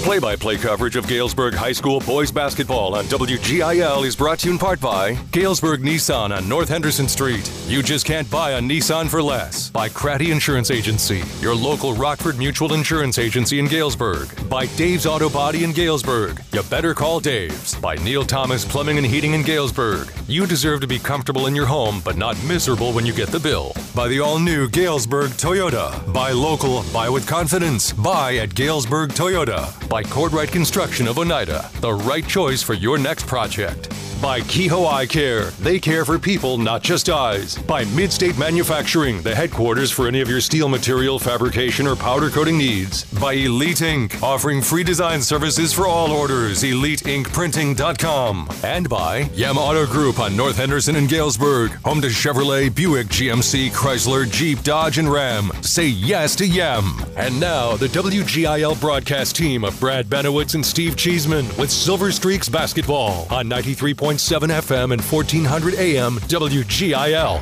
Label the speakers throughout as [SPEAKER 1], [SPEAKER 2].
[SPEAKER 1] Play-by-play coverage of Galesburg High School boys basketball on WGIL is brought to you in part by Galesburg Nissan on North Henderson Street. You just can't buy a Nissan for less. By Cratty Insurance Agency, your local Rockford Mutual Insurance Agency in Galesburg. By Dave's Auto Body in Galesburg. You better call Dave's. By Neil Thomas Plumbing and Heating in Galesburg. You deserve to be comfortable in your home, but not miserable when you get the bill. By the all-new Galesburg Toyota. Buy local, buy with confidence. Buy at Galesburg Toyota. By Cordwright Construction of Oneida, the right choice for your next project. By Kehoe Eye Care, they care for people, not just eyes. By Midstate Manufacturing, the headquarters for any of your steel material fabrication or powder coating needs. By Elite Ink, offering free design services for all orders. EliteInkPrinting.com. And by Yam Auto Group on North Henderson and Galesburg, home to Chevrolet, Buick, GMC, Chrysler, Jeep, Dodge, and Ram. Say yes to Yam. And now, the WGIL broadcast team of Brad Benowitz and Steve Cheeseman with Silver Streaks basketball on 93.7 FM and 1400 AM WGIL.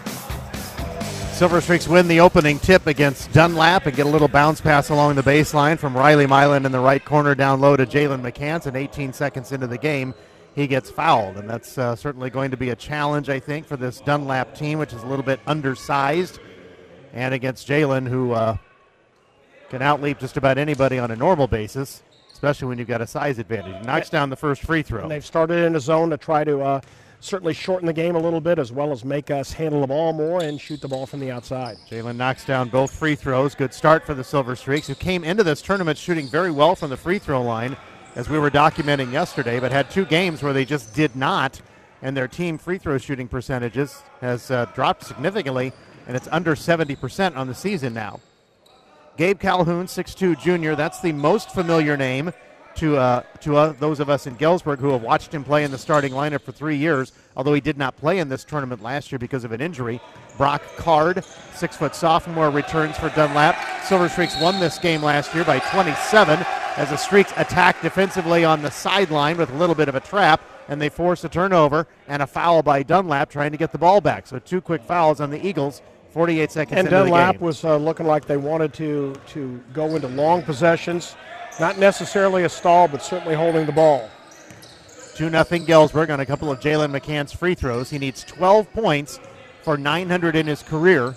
[SPEAKER 2] Silver Streaks win the opening tip against Dunlap and get a little bounce pass along the baseline from Riley Milan in the right corner down low to Jalen McCants, and 18 seconds into the game, he gets fouled. And that's certainly going to be a challenge, I think, for this Dunlap team, which is a little bit undersized, and against Jalen, who can outleap just about anybody on a normal basis, especially when you've got a size advantage. He knocks down the first free throw.
[SPEAKER 3] And they've started in a zone to try to certainly shorten the game a little bit, as well as make us handle the ball more and shoot the ball from the outside.
[SPEAKER 2] Jalen knocks down both free throws. Good start for the Silver Streaks, who came into this tournament shooting very well from the free throw line, as we were documenting yesterday, but had two games where they just did not, and their team free throw shooting percentages has dropped significantly, and it's under 70% on the season now. Gabe Calhoun, 6'2 junior. That's the most familiar name to those of us in Galesburg who have watched him play in the starting lineup for 3 years, although he did not play in this tournament last year because of an injury. Brock Card, 6-foot sophomore, returns for Dunlap. Silver Streaks won this game last year by 27 as the Streaks attacked defensively on the sideline with a little bit of a trap, and they force a turnover and a foul by Dunlap trying to get the ball back. So two quick fouls on the Eagles. 48 seconds into the game. And
[SPEAKER 3] Dunlap was looking like they wanted to go into long possessions. Not necessarily a stall, but certainly holding the ball.
[SPEAKER 2] 2-0 Galesburg on a couple of Jalen McCants free throws. He needs 12 points for 900 in his career.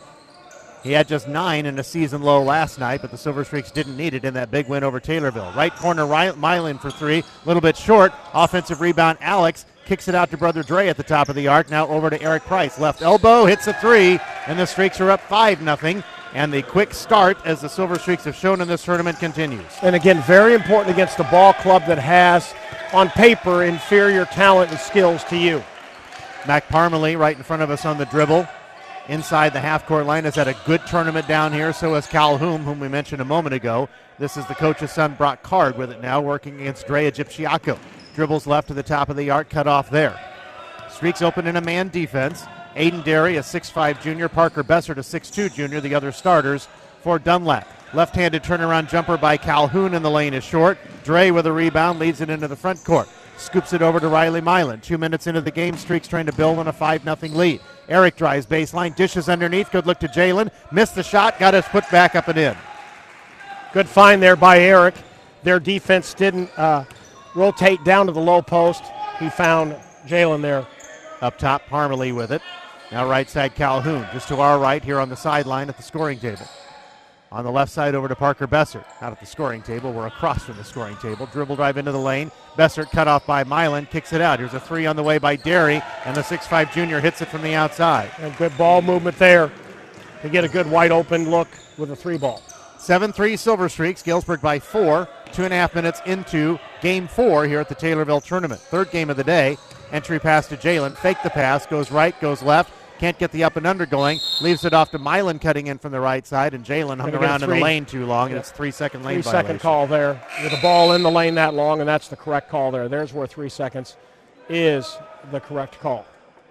[SPEAKER 2] He had just 9 in a season low last night, but the Silver Streaks didn't need it in that big win over Taylorville. Right corner, Milan for three. A little bit short. Offensive rebound, Alex. Kicks it out to Brother Dre at the top of the arc. Now over to Eric Price. Left elbow, hits a three, and the Streaks are up 5-0. And the quick start, as the Silver Streaks have shown in this tournament, continues.
[SPEAKER 3] And again, very important against a ball club that has, on paper, inferior talent and skills to you.
[SPEAKER 2] Mac Parmalee right in front of us on the dribble. Inside the half-court line has had a good tournament down here. So has Calhoun, whom we mentioned a moment ago. This is the coach's son, Brock Card, with it now, working against Dre Egyptiaco. Dribbles left to the top of the arc, cut off there. Streaks open in a man defense. Aiden Derry, a 6'5 junior. Parker Bessert, a 6'2 junior, the other starters for Dunlap. Left-handed turnaround jumper by Calhoun in the lane is short. Dre with a rebound leads it into the front court. Scoops it over to Riley Milan. 2 minutes into the game, Streaks trying to build on a 5-0 lead. Eric drives baseline, dishes underneath. Good look to Jalen. Missed the shot, got his foot back up and in.
[SPEAKER 3] Good find there by Eric. Their defense didn't rotate down to the low post. He found Jalen there.
[SPEAKER 2] Up top, Parmalee with it. Now right side, Calhoun, just to our right here on the sideline at the scoring table. On the left side, over to Parker Bessert. Not at the scoring table, we're across from the scoring table. Dribble drive into the lane. Bessert cut off by Milan, kicks it out. Here's a three on the way by Derry, and the 6'5 junior hits it from the outside.
[SPEAKER 3] And good ball movement there to get a good wide open look with a three ball.
[SPEAKER 2] 7-3 Silver Streaks, Galesburg by 4. 2.5 minutes into game 4 here at the Taylorville tournament. Third game of the day. Entry pass to Jalen. Fake the pass. Goes right, goes left. Can't get the up and under going. Leaves it off to Milan cutting in from the right side. And Jalen hung around in the lane too long. And it's 3-second lane violation.
[SPEAKER 3] 3-second call there. With the ball in the lane that long, and that's the correct call there. There's where 3 seconds is the correct call.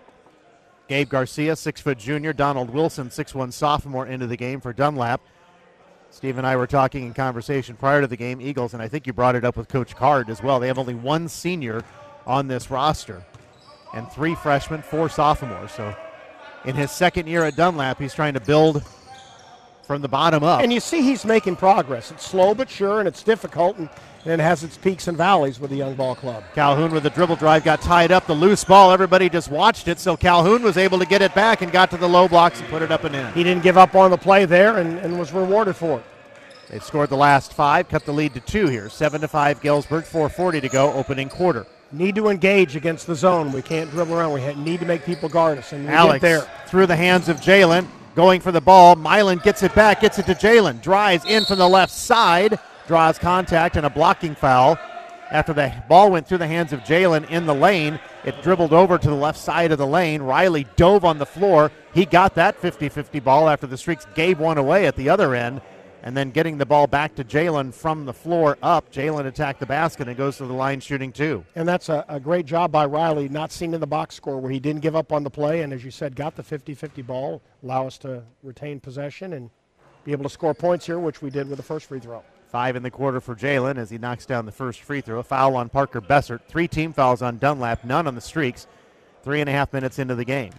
[SPEAKER 2] Gabe Garcia, 6-foot junior. Donald Wilson, 6'1 sophomore into the game for Dunlap. Steve and I were talking in conversation prior to the game, Eagles, and I think you brought it up with Coach Card as well. They have only one senior on this roster and 3 freshmen, 4 sophomores. So in his second year at Dunlap, he's trying to build from the bottom up.
[SPEAKER 3] And you see he's making progress. It's slow but sure, and it's difficult, and it has its peaks and valleys with the young ball club.
[SPEAKER 2] Calhoun with the dribble drive got tied up. The loose ball, everybody just watched it, so Calhoun was able to get it back and got to the low blocks and put it up and in.
[SPEAKER 3] He didn't give up on the play there and was rewarded for it.
[SPEAKER 2] They've scored the last 5, cut the lead to 2 here. 7-5 Galesburg, 4:40 to go, opening quarter.
[SPEAKER 3] Need to engage against the zone. We can't dribble around. We need to make people guard us. And we
[SPEAKER 2] Alex
[SPEAKER 3] get there.
[SPEAKER 2] through the hands of Jalen, going for the ball. Milan gets it back, gets it to Jalen. Drives in from the left side, draws contact and a blocking foul. After the ball went through the hands of Jalen in the lane, it dribbled over to the left side of the lane. Riley dove on the floor. He got that 50-50 ball after the Streaks gave one away at the other end. And then getting the ball back to Jalen from the floor up. Jalen attacked the basket and goes to the line shooting 2.
[SPEAKER 3] And that's a great job by Riley, not seen in the box score where he didn't give up on the play. And as you said, got the 50-50 ball, allow us to retain possession and be able to score points here, which we did with the first free throw.
[SPEAKER 2] 5 in the quarter for Jalen as he knocks down the first free throw. A foul on Parker Bessert. 3 team fouls on Dunlap, none on the Streaks. 3.5 minutes into the game.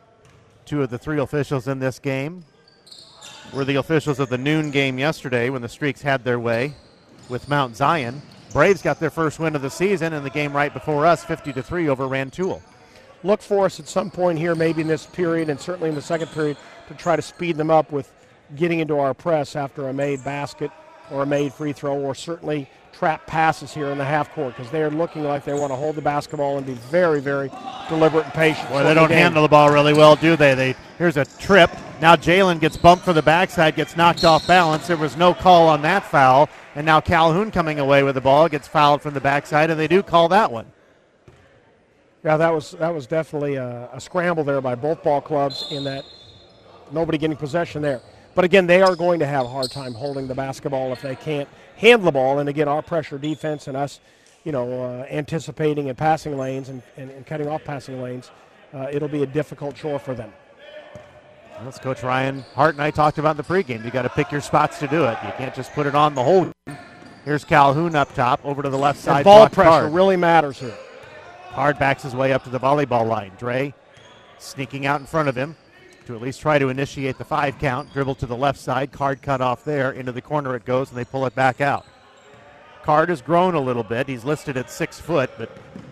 [SPEAKER 2] 2 of the 3 officials in this game were the officials of the noon game yesterday when the Streaks had their way with Mount Zion. Braves got their first win of the season in the game right before us, 50-3 over Rantoul.
[SPEAKER 3] Look for us at some point here, maybe in this period and certainly in the second period, to try to speed them up with getting into our press after a made basket or a made free throw, or certainly trap passes here in the half court, because they're looking like they want to hold the basketball and be very, very deliberate and patient.
[SPEAKER 2] Boy, they don't handle the ball really well, do they? Here's a trip. Now Jalen gets bumped for the backside, gets knocked off balance. There was no call on that foul. And now Calhoun coming away with the ball, gets fouled from the backside, and they do call that one.
[SPEAKER 3] Yeah, that was definitely a scramble there by both ball clubs in that nobody getting possession there. But again, they are going to have a hard time holding the basketball if they can't handle the ball. And again, our pressure defense and us, anticipating in passing lanes and cutting off passing lanes, it'll be a difficult chore for them.
[SPEAKER 2] That's Coach Ryan Hart and I talked about in the pregame. You got to pick your spots to do it. You can't just put it on the whole game. Here's Calhoun up top, over to the left side.
[SPEAKER 3] And ball pressure really matters here.
[SPEAKER 2] Card backs his way up to the volleyball line. Dre sneaking out in front of him to at least try to initiate the 5 count. Dribble to the left side. Card cut off there. Into the corner it goes, and they pull it back out. Card has grown a little bit. He's listed at 6 foot, but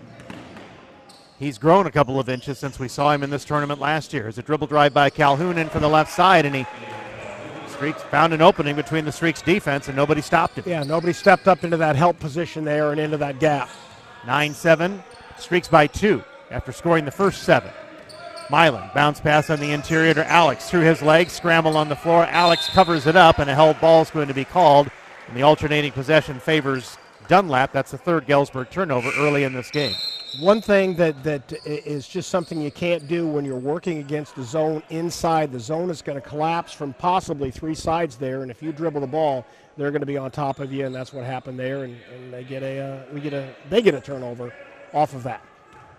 [SPEAKER 2] he's grown a couple of inches since we saw him in this tournament last year. As a dribble drive by Calhoun in from the left side, and Streaks found an opening between the Streaks defense, and nobody stopped him.
[SPEAKER 3] Yeah, nobody stepped up into that help position there and into that gap.
[SPEAKER 2] 9-7, Streaks by 2 after scoring the first 7. Milan, bounce pass on the interior to Alex. Through his legs, scramble on the floor. Alex covers it up, and a held ball is going to be called. And the alternating possession favors Dunlap. That's the 3rd Galesburg turnover early in this game.
[SPEAKER 3] One thing that is just something you can't do when you're working against the zone inside. The zone is going to collapse from possibly 3 sides there, and if you dribble the ball, they're going to be on top of you, and that's what happened there. And they get a turnover off of that.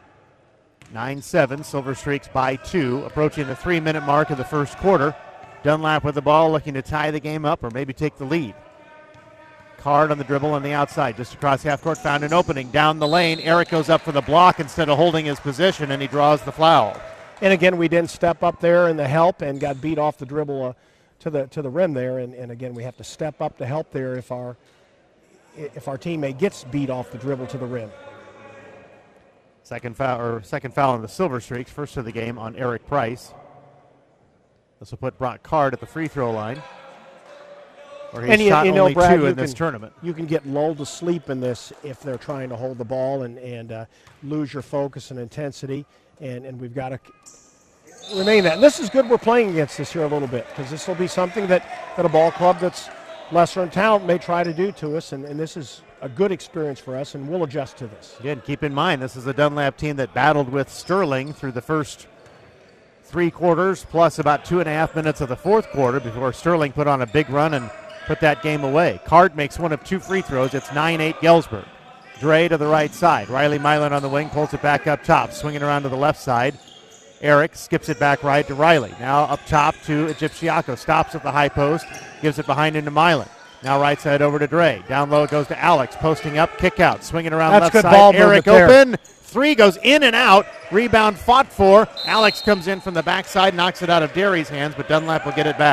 [SPEAKER 2] 9-7, Silver Streaks by 2, approaching the 3-minute mark of the first quarter. Dunlap with the ball, looking to tie the game up or maybe take the lead. Card on the dribble on the outside, just across half court, found an opening down the lane. Eric goes up for the block instead of holding his position, and he draws the foul.
[SPEAKER 3] And again, we didn't step up there in the help and got beat off the dribble to the rim there. And again, we have to step up to help there if our teammate gets beat off the dribble to the rim.
[SPEAKER 2] Second foul on the Silver Streaks, first of the game on Eric Price. This will put Brock Card at the free throw line, where he's shot only
[SPEAKER 3] Brad,
[SPEAKER 2] 2 in this tournament.
[SPEAKER 3] You can get lulled to sleep in this if they're trying to hold the ball and lose your focus and intensity, and we've got to remain that. And this is good we're playing against this here a little bit, because this will be something that a ball club that's lesser in talent may try to do to us, and this is a good experience for us, and we'll adjust to this.
[SPEAKER 2] Again, keep in mind, this is a Dunlap team that battled with Sterling through the first 3 quarters, plus about 2.5 minutes of the fourth quarter before Sterling put on a big run and put that game away. Card makes one of 2 free throws. It's 9-8 Galesburg. Dre to the right side. Riley Milan on the wing, pulls it back up top, swinging around to the left side. Eric skips it back right to Riley. Now up top to Egyptiaco. Stops at the high post, gives it behind into Milan. Now right side over to Dre. Down low it goes to Alex. Posting up, kick out. Swinging around
[SPEAKER 3] That's
[SPEAKER 2] left
[SPEAKER 3] good
[SPEAKER 2] side.
[SPEAKER 3] ball
[SPEAKER 2] Eric
[SPEAKER 3] movement there.
[SPEAKER 2] open. 3 goes in and out. Rebound fought for. Alex comes in from the backside, knocks it out of Derry's hands, but Dunlap will get it back.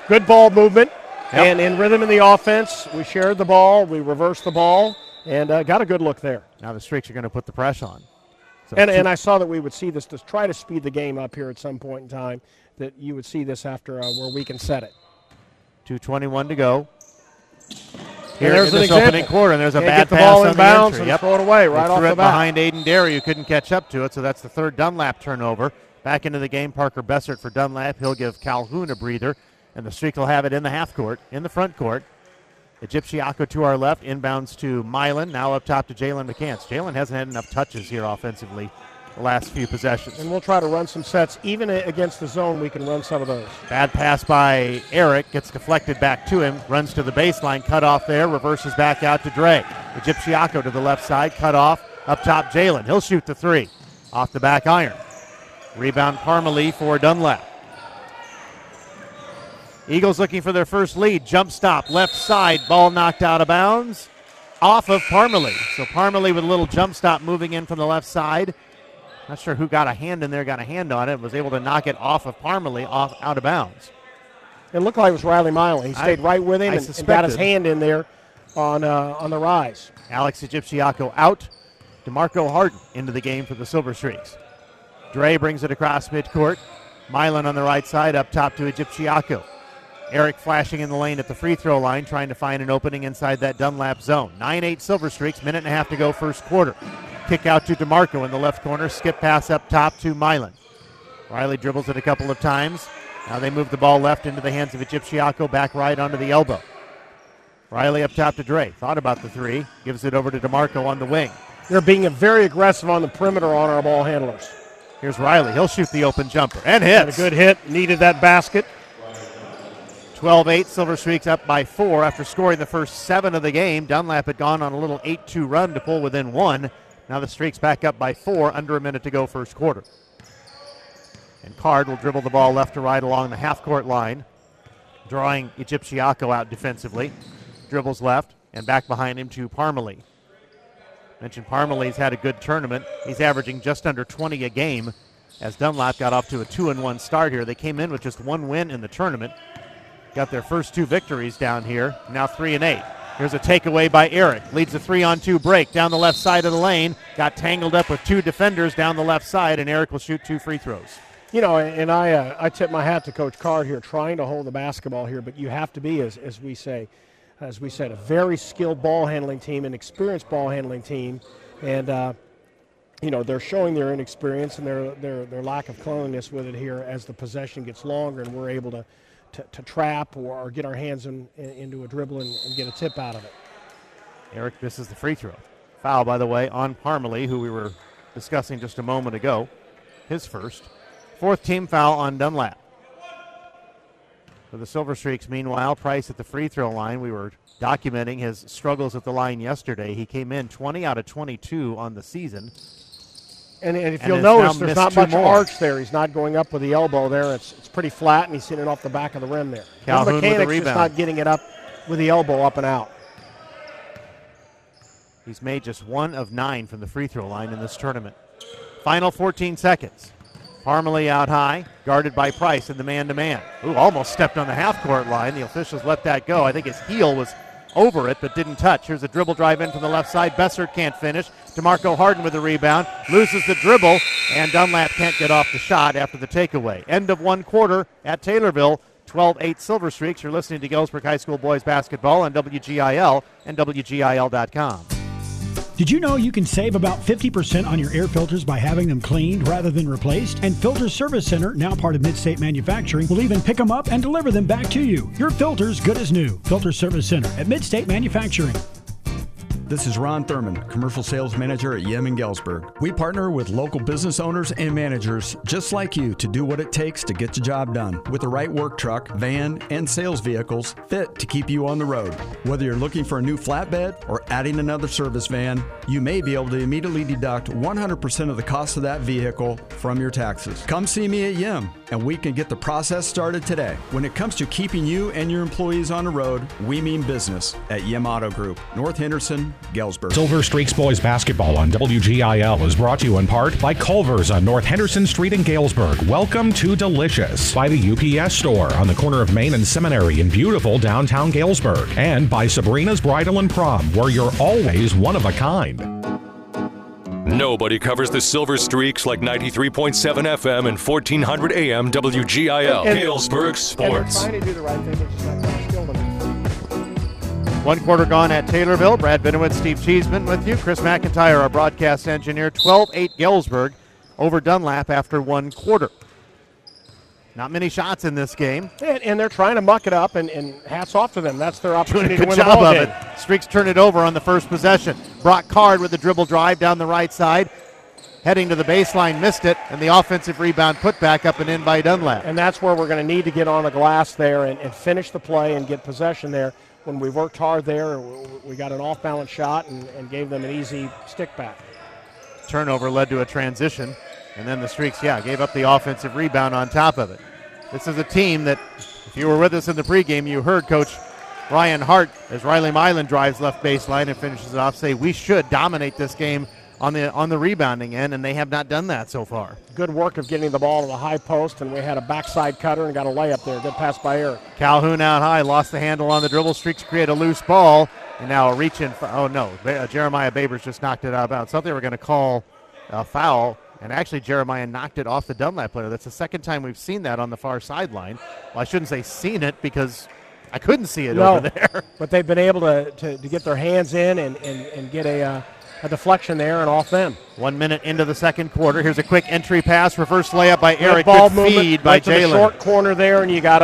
[SPEAKER 3] Good ball movement.
[SPEAKER 2] Yep.
[SPEAKER 3] And in rhythm in the offense, we shared the ball, we reversed the ball, and got a good look there.
[SPEAKER 2] Now the Streaks are going to put the press on. So
[SPEAKER 3] And I saw that we would see this to try to speed the game up here at some point in time, that you would see this after where we can set it.
[SPEAKER 2] 2:21 to go.
[SPEAKER 3] Here
[SPEAKER 2] There's
[SPEAKER 3] an
[SPEAKER 2] this
[SPEAKER 3] example.
[SPEAKER 2] opening quarter, and there's a
[SPEAKER 3] Can't
[SPEAKER 2] bad
[SPEAKER 3] get the
[SPEAKER 2] pass
[SPEAKER 3] ball
[SPEAKER 2] on
[SPEAKER 3] in
[SPEAKER 2] the
[SPEAKER 3] bounds
[SPEAKER 2] entry.
[SPEAKER 3] and throw it away right
[SPEAKER 2] They
[SPEAKER 3] off
[SPEAKER 2] threw
[SPEAKER 3] the
[SPEAKER 2] it
[SPEAKER 3] bat.
[SPEAKER 2] behind Aiden Derry, who couldn't catch up to it, so that's the third Dunlap turnover. Back into the game, Parker Bessert for Dunlap. He'll give Calhoun a breather, and the Streak will have it in the half court, in the front court. Egyptiaco to our left, inbounds to Milan, now up top to Jalen McCants. Jalen hasn't had enough touches here offensively the last few possessions.
[SPEAKER 3] And we'll try to run some sets. Even against the zone, we can run some of those.
[SPEAKER 2] Bad pass by Eric, gets deflected back to him, runs to the baseline, cut off there, reverses back out to Dre. Egyptiaco to the left side, cut off, up top Jalen. He'll shoot the three, off the back iron. Rebound Parmalee for Dunlap. Eagles looking for their first lead. Jump stop, left side, ball knocked out of bounds, off of Parmalee. So Parmalee with a little jump stop moving in from the left side. Not sure who got a hand in there, got a hand on it, was able to knock it off of Parmalee, out of bounds.
[SPEAKER 3] It looked like it was Riley Milan. He stayed right with him and got his hand in there on the rise.
[SPEAKER 2] Alex Egyptiaco out. DeMarco Harden into the game for the Silver Streaks. Dre brings it across midcourt. Milan on the right side, up top to Egyptiaco. Eric flashing in the lane at the free throw line, trying to find an opening inside that Dunlap zone. 9-8 Silver Streaks, minute and a half to go first quarter. Kick out to DeMarco in the left corner, skip pass up top to Milan. Riley dribbles it a couple of times. Now they move the ball left into the hands of Egyptiaco, back right onto the elbow. Riley up top to Dre, thought about the three, gives it over to DeMarco on the wing.
[SPEAKER 3] They're being very aggressive on the perimeter on our ball handlers.
[SPEAKER 2] Here's Riley, he'll shoot the open jumper, and hits.
[SPEAKER 3] Had a good hit, needed that basket.
[SPEAKER 2] 12-8, Silver Streaks up by 4 after scoring the first 7 of the game. Dunlap had gone on a little 8-2 run to pull within 1. Now the Streaks back up by 4, under a minute to go first quarter. And Card will dribble the ball left to right along the half-court line, drawing Egyptiaco out defensively. Dribbles left, and back behind him to Parmalee. Mentioned Parmalee's had a good tournament. He's averaging just under 20 a game as Dunlap got off to a 2-1 start here. They came in with just one win in the tournament. Got their first 2 victories down here, now 3-8. Here's a takeaway by Eric. Leads a 3-on-2 break down the left side of the lane. Got tangled up with 2 defenders down the left side, and Eric will shoot 2 free throws.
[SPEAKER 3] You know, and I tip my hat to Coach Card here, trying to hold the basketball here, but you have to be, as we said, a very skilled ball handling team, an experienced ball handling team, and you know, they're showing their inexperience and their lack of cleanliness with it here as the possession gets longer and we're able to trap or get our hands into a dribble and get a tip out of it.
[SPEAKER 2] Eric misses the free throw. Foul, by the way, on Parmalee, who we were discussing just a moment ago. His first. 4th team foul on Dunlap. For the Silver Streaks, meanwhile, Price at the free throw line. We were documenting his struggles at the line yesterday. He came in 20 out of 22 on the season.
[SPEAKER 3] And if you'll notice, there's not much arch there. He's not going up with the elbow there. It's pretty flat, and he's hitting it off the back of the rim there.
[SPEAKER 2] Calhoun
[SPEAKER 3] His mechanics
[SPEAKER 2] with the
[SPEAKER 3] just
[SPEAKER 2] rebound.
[SPEAKER 3] not getting it up with the elbow up and out.
[SPEAKER 2] He's made just 1 of 9 from the free throw line in this tournament. Final 14 seconds. Parmalee out high, guarded by Price in the man-to-man. Ooh, almost stepped on the half-court line. The officials let that go. I think his heel was over it, but didn't touch. Here's a dribble drive in from the left side. Bessert can't finish. DeMarco Harden with the rebound. Loses the dribble, and Dunlap can't get off the shot after the takeaway. End of 1 quarter at Taylorville. 12-8 Silver Streaks. You're listening to Galesburg High School boys basketball on WGIL and WGIL.com.
[SPEAKER 4] Did you know you can save about 50% on your air filters by having them cleaned rather than replaced? And Filter Service Center, now part of Midstate Manufacturing, will even pick them up and deliver them back to you. Your filter's good as new. Filter Service Center at Midstate Manufacturing.
[SPEAKER 5] This is Ron Thurman, Commercial Sales Manager at Yem in Galesburg. We partner with local business owners and managers just like you to do what it takes to get the job done with the right work truck, van, and sales vehicles fit to keep you on the road. Whether you're looking for a new flatbed or adding another service van, you may be able to immediately deduct 100% of the cost of that vehicle from your taxes. Come see me at Yem, and we can get the process started today. When it comes to keeping you and your employees on the road, we mean business at Yem Auto Group, North Henderson, Galesburg.
[SPEAKER 6] Silver Streaks Boys Basketball on WGIL is brought to you in part by Culver's on North Henderson Street in Galesburg. Welcome to Delicious. By the UPS Store on the corner of Main and Seminary in beautiful downtown Galesburg. And by Sabrina's Bridal and Prom, where you're always one of a kind.
[SPEAKER 1] Nobody covers the Silver Streaks like 93.7 FM and 1400 AM WGIL. Galesburg Sports.
[SPEAKER 3] And they're trying to do the right thing. They just not quite skilled enough.
[SPEAKER 2] 1 quarter gone at Taylorville. Brad Benowitz, Steve Cheeseman with you. Chris McIntyre, our broadcast engineer. 12-8 Galesburg over Dunlap after 1 quarter. Not many shots in this game.
[SPEAKER 3] And they're trying to muck it up, and hats off to them. That's their opportunity
[SPEAKER 2] Doing a
[SPEAKER 3] to
[SPEAKER 2] good
[SPEAKER 3] win the
[SPEAKER 2] job
[SPEAKER 3] ball
[SPEAKER 2] of
[SPEAKER 3] game.
[SPEAKER 2] it. Streaks turn it over on the first possession. Brock Card with the dribble drive down the right side. Heading to the baseline, missed it, and the offensive rebound put back up and in by Dunlap.
[SPEAKER 3] And that's where we're going to need to get on the glass there and finish the play and get possession there. When we worked hard there, we got an off-balance shot and gave them an easy stick back.
[SPEAKER 2] Turnover led to a transition, and then the Streaks, gave up the offensive rebound on top of it. This is a team that, if you were with us in the pregame, you heard Coach Ryan Hart, as Riley Milan drives left baseline and finishes it off, say we should dominate this game on the rebounding end, and they have not done that so far.
[SPEAKER 3] Good work of getting the ball to the high post, and we had a backside cutter and got a layup there. Good pass by Eric.
[SPEAKER 2] Calhoun out high, lost the handle on the dribble. Streaks create a loose ball, and now a reach in. Jeremiah Babers just knocked it out of bounds. Thought they were going to call a foul, and actually Jeremiah knocked it off the Dunlap player. That's the second time we've seen that on the far sideline. Well, I shouldn't say seen it because I couldn't see it over there.
[SPEAKER 3] But they've been able to get their hands in and get a deflection there and off them.
[SPEAKER 2] 1 minute into the second quarter. Here's a quick entry pass, reverse layup by Eric.
[SPEAKER 3] Ball
[SPEAKER 2] Good
[SPEAKER 3] movement
[SPEAKER 2] feed by
[SPEAKER 3] right to the
[SPEAKER 2] Jalen.
[SPEAKER 3] short corner there, and you got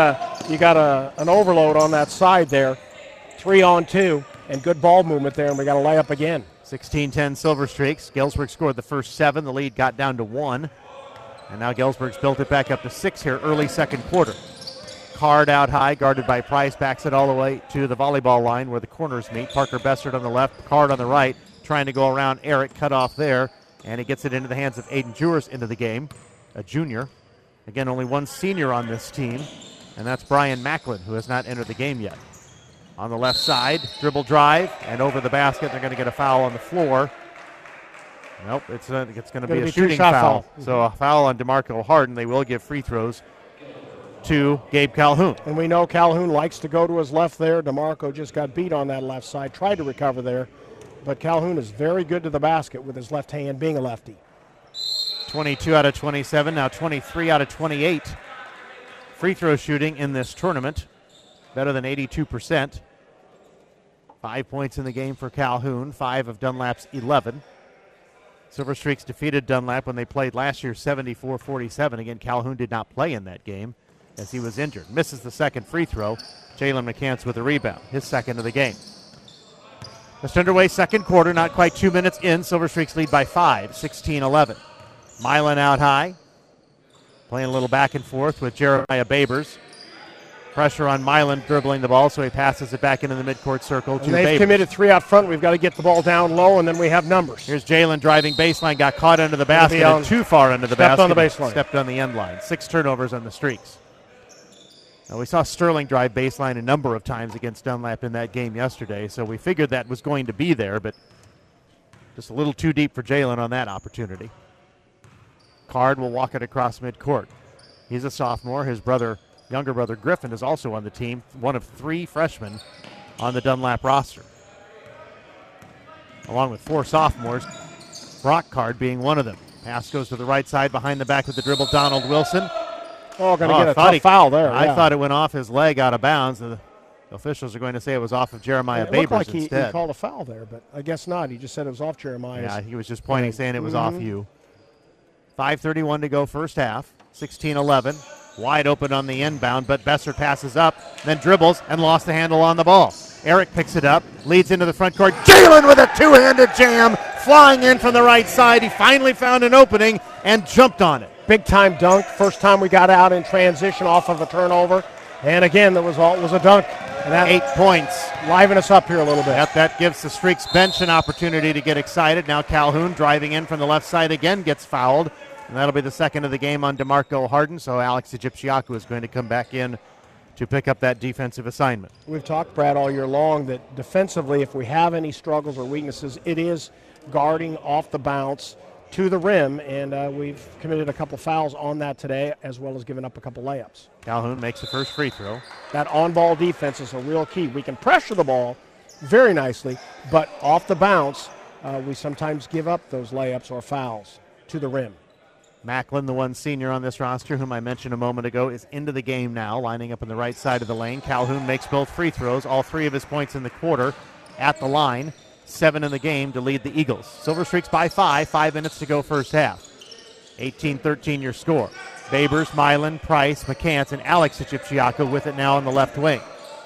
[SPEAKER 3] an overload on that side there. 3-on-2, and good ball movement there, and we got a layup again.
[SPEAKER 2] 16-10 Silver Streaks. Galesburg scored the first 7. The lead got down to 1. And now Galesburg's built it back up to 6 here early second quarter. Card out high, guarded by Price, backs it all the way to the volleyball line where the corners meet. Parker Bessert on the left, Card on the right, trying to go around Eric, cut off there, and he gets it into the hands of Aiden Jewers into the game, a junior. Again, only one senior on this team, and that's Brian Macklin, who has not entered the game yet. On the left side, dribble drive, and over the basket. They're going to get a foul on the floor. Nope, it's going to be a shooting foul. So a foul on DeMarco Harden. They will give free throws to Gabe Calhoun.
[SPEAKER 3] And we know Calhoun likes to go to his left there. DeMarco just got beat on that left side, tried to recover there. But Calhoun is very good to the basket with his left hand, being a lefty.
[SPEAKER 2] 22 out of 27, now 23 out of 28. Free throw shooting in this tournament, better than 82%. 5 points in the game for Calhoun, 5 of Dunlap's 11. Silver Streaks defeated Dunlap when they played last year 74-47. Again, Calhoun did not play in that game as he was injured. Misses the second free throw. Jalen McCants with a rebound, his second of the game. Just underway second quarter, not quite 2 minutes in. Silver Streaks lead by 5, 16-11. Milan out high, playing a little back and forth with Jeremiah Babers. Pressure on Milan dribbling the ball, so he passes it back into the midcourt circle to Babers.
[SPEAKER 3] They've committed 3 out front. We've got to get the ball down low, and then we have numbers.
[SPEAKER 2] Here's Jalen driving baseline, got caught under the basket and too far under the basket.
[SPEAKER 3] Stepped on the baseline.
[SPEAKER 2] Stepped on the end line. 6 turnovers on the Streaks. Now, we saw Sterling drive baseline a number of times against Dunlap in that game yesterday, so we figured that was going to be there, but just a little too deep for Jalen on that opportunity. Card will walk it across midcourt. He's a sophomore. His younger brother Griffin is also on the team, one of 3 freshmen on the Dunlap roster, along with 4 sophomores, Brock Card being one of them. Pass goes to the right side, behind the back with the dribble, Donald Wilson.
[SPEAKER 3] Going to get a tough foul there.
[SPEAKER 2] I thought it went off his leg out of bounds. The officials are going to say it was off of Jeremiah Babers
[SPEAKER 3] like
[SPEAKER 2] instead.
[SPEAKER 3] He called a foul there, but I guess not. He just said it was off Jeremiah.
[SPEAKER 2] Yeah, he was just pointing, saying it was off you. 5:31 to go first half. 16-11. Wide open on the inbound, but Bessert passes up, then dribbles and lost the handle on the ball. Eric picks it up, leads into the front court. Jalen with a two-handed jam, flying in from the right side. He finally found an opening and jumped on it.
[SPEAKER 3] Big-time dunk. First time we got out in transition off of a turnover. And again, it was a dunk. And that
[SPEAKER 2] 8 points.
[SPEAKER 3] Liven us up here a little bit.
[SPEAKER 2] That gives the Streaks bench an opportunity to get excited. Now Calhoun driving in from the left side again gets fouled. And that'll be the second of the game on DeMarco Harden. So Alex Egyptiaku is going to come back in to pick up that defensive assignment.
[SPEAKER 3] We've talked, Brad, all year long that defensively, if we have any struggles or weaknesses, it is guarding off the bounce to the rim, and we've committed a couple fouls on that today, as well as giving up a couple layups.
[SPEAKER 2] Calhoun makes the first free throw.
[SPEAKER 3] That on-ball defense is a real key. We can pressure the ball very nicely, but off the bounce, we sometimes give up those layups or fouls to the rim.
[SPEAKER 2] Macklin, the one senior on this roster, whom I mentioned a moment ago, is into the game now, lining up on the right side of the lane. Calhoun makes both free throws, all 3 of his points in the quarter at the line. 7 in the game to lead the Eagles. Silver Streaks by 5, 5 minutes to go first half. 18-13 your score. Babers, Milan, Price, McCants, and Alex Chipchiaka with it now on the left wing.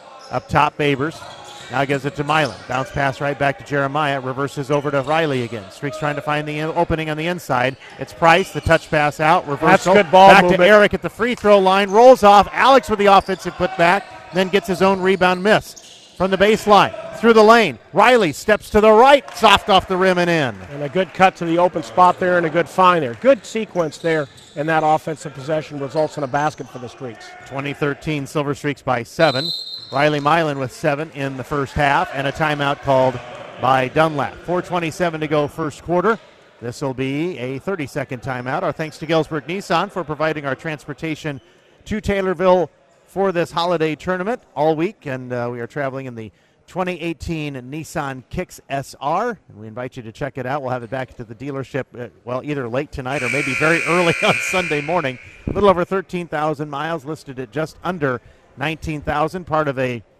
[SPEAKER 2] Up top, Babers. Now gives it to Milan. Bounce pass right back to Jeremiah. Reverses over to Riley again. Streaks trying to find the opening on the inside. It's Price. The touch pass out. Reversal.
[SPEAKER 3] That's good ball
[SPEAKER 2] back
[SPEAKER 3] movement.
[SPEAKER 2] to Eric at the free throw line. Rolls off. Alex with the offensive putback. Then gets his own rebound miss. From the baseline. Through the lane. Riley steps to the right. Soft off the rim and in.
[SPEAKER 3] And a good cut to the open spot there and a good find there. Good sequence there, and that offensive possession results in a basket for the Streaks.
[SPEAKER 2] 2013 Silver Streaks by 7. Riley Milan with 7 in the first half, and a timeout called by Dunlap. 4:27 to go first quarter. This will be a 30-second timeout. Our thanks to Galesburg Nissan for providing our transportation to Taylorville for this holiday tournament all week, and we are traveling in the 2018 Nissan Kicks SR, and we invite you to check it out. We'll have it back to the dealership, either late tonight or maybe very early on Sunday morning. A little over 13,000 miles, listed at just under 19,000, part of a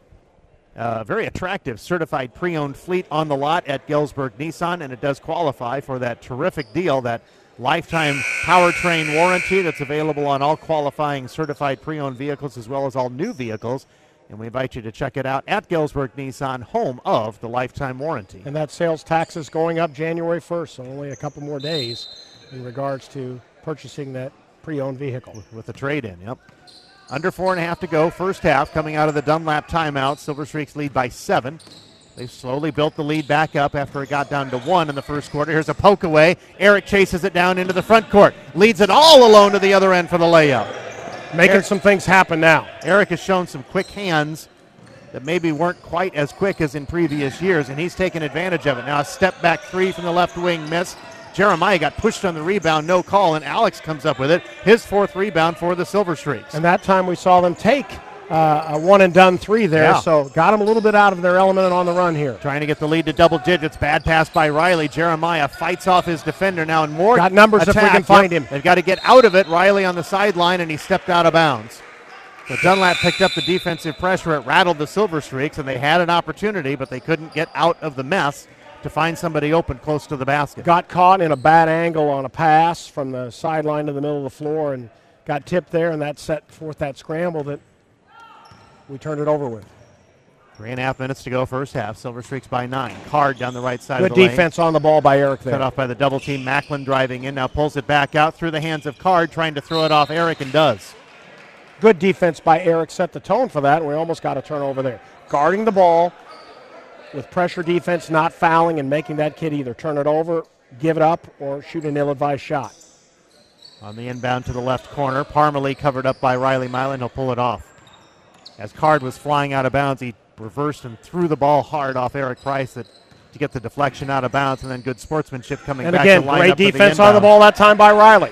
[SPEAKER 2] very attractive certified pre-owned fleet on the lot at Galesburg Nissan, and it does qualify for that terrific deal, that lifetime powertrain warranty that's available on all qualifying certified pre-owned vehicles as well as all new vehicles. And we invite you to check it out at Galesburg Nissan, home of the lifetime warranty.
[SPEAKER 3] And that sales tax is going up January 1st, so only a couple more days in regards to purchasing that pre-owned vehicle.
[SPEAKER 2] With the trade-in, yep. Under 4.5 to go, first half, coming out of the Dunlap timeout. Silver Streaks lead by 7. They've slowly built the lead back up after it got down to 1 in the first quarter. Here's a poke away. Eric chases it down into the front court. Leads it all alone to the other end for the layup.
[SPEAKER 3] Making some things happen now.
[SPEAKER 2] Eric has shown some quick hands that maybe weren't quite as quick as in previous years, and he's taken advantage of it. Now a step back 3 from the left wing, miss. Jeremiah got pushed on the rebound, no call, and Alex comes up with it. His 4th rebound for the Silver Streaks.
[SPEAKER 3] And that time we saw them take a one-and-done 3 there, so got them a little bit out of their element and on the run here.
[SPEAKER 2] Trying to get the lead to double digits. Bad pass by Riley. Jeremiah fights off his defender now, and more
[SPEAKER 3] got numbers
[SPEAKER 2] attack.
[SPEAKER 3] If we can find him.
[SPEAKER 2] They've got to get out of it. Riley on the sideline, and he stepped out of bounds. So Dunlap picked up the defensive pressure. It rattled the Silver Streaks, and they had an opportunity, but they couldn't get out of the mess to find somebody open close to the basket.
[SPEAKER 3] Got caught in a bad angle on a pass from the sideline to the middle of the floor and got tipped there, and that set forth that scramble that we turned it over with.
[SPEAKER 2] 3.5 minutes to go first half. Silver Streaks by 9. Card down the right side
[SPEAKER 3] Good
[SPEAKER 2] of the lane.
[SPEAKER 3] Good defense on the ball by Eric there.
[SPEAKER 2] Cut off by the double team. Macklin driving in. Now pulls it back out through the hands of Card, trying to throw it off Eric, and does.
[SPEAKER 3] Good defense by Eric set the tone for that, and we almost got a turnover there. Guarding the ball with pressure defense, not fouling, and making that kid either turn it over, give it up, or shoot an ill-advised shot.
[SPEAKER 2] On the inbound to the left corner, Parmalee covered up by Riley Milan. He'll pull it off. As Card was flying out of bounds, he reversed and threw the ball hard off Eric Price to get the deflection out of bounds, and then good sportsmanship coming
[SPEAKER 3] and
[SPEAKER 2] back
[SPEAKER 3] again,
[SPEAKER 2] to line
[SPEAKER 3] great
[SPEAKER 2] up for the
[SPEAKER 3] defense
[SPEAKER 2] inbound.
[SPEAKER 3] on the ball that time by Riley.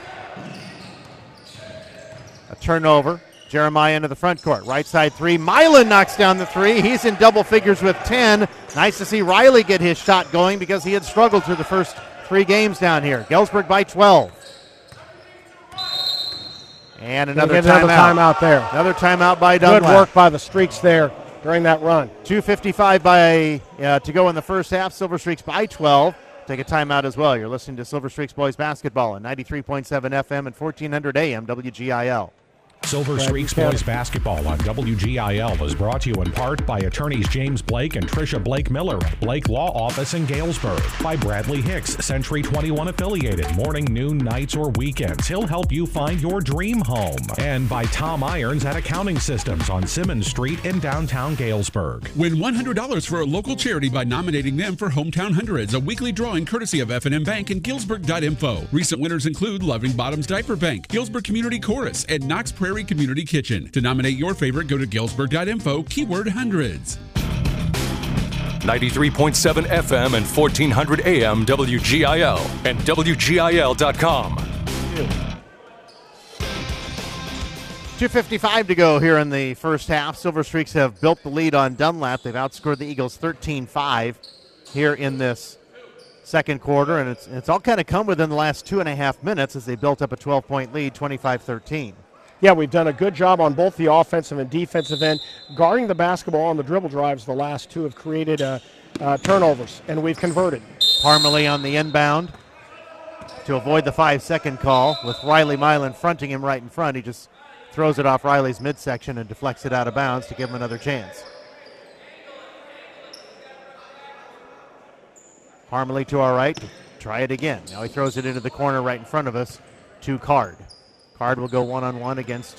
[SPEAKER 2] A turnover. Jeremiah into the front court. Right side 3. Milan knocks down the 3. He's in double figures with 10. Nice to see Riley get his shot going because he had struggled through the first 3 games down here. Galesburg by 12. And another
[SPEAKER 3] timeout there.
[SPEAKER 2] Another timeout by Dunlap.
[SPEAKER 3] Good work by the Streaks there during that run.
[SPEAKER 2] 2:55 to go in the first half. Silver Streaks by 12. Take a timeout as well. You're listening to Silver Streaks Boys Basketball on 93.7 FM and 1400 AM WGIL.
[SPEAKER 6] Silver Streaks Boys Basketball on WGIL is brought to you in part by attorneys James Blake and Tricia Blake Miller at Blake Law Office in Galesburg. By Bradley Hicks, Century 21 affiliated, morning, noon, nights, or weekends. He'll help you find your dream home. And by Tom Irons at Accounting Systems on Simmons Street in downtown Galesburg.
[SPEAKER 7] Win $100 for a local charity by nominating them for Hometown Hundreds, a weekly drawing courtesy of F&M Bank and Galesburg.info. Recent winners include Loving Bottoms Diaper Bank, Galesburg Community Chorus, and Knox Prairie Cherry Community Kitchen. To nominate your favorite, go to galesburg.info, keyword hundreds.
[SPEAKER 1] 93.7 FM and 1400 AM WGIL and WGIL.com.
[SPEAKER 2] 2:55 to go here in the first half. Silver Streaks have built the lead on Dunlap. They've outscored the Eagles 13-5 here in this second quarter, and it's all kind of come within the last 2.5 minutes as they built up a 12-point lead, 25-13.
[SPEAKER 3] Yeah, we've done a good job on both the offensive and defensive end. Guarding the basketball on the dribble drives, the last two have created turnovers, and we've converted.
[SPEAKER 2] Parmalee on the inbound to avoid the 5-second call with Riley Milan fronting him right in front. He just throws it off Riley's midsection and deflects it out of bounds to give him another chance. Parmalee to our right. Try it again. Now he throws it into the corner right in front of us to Card. Card will go one-on-one against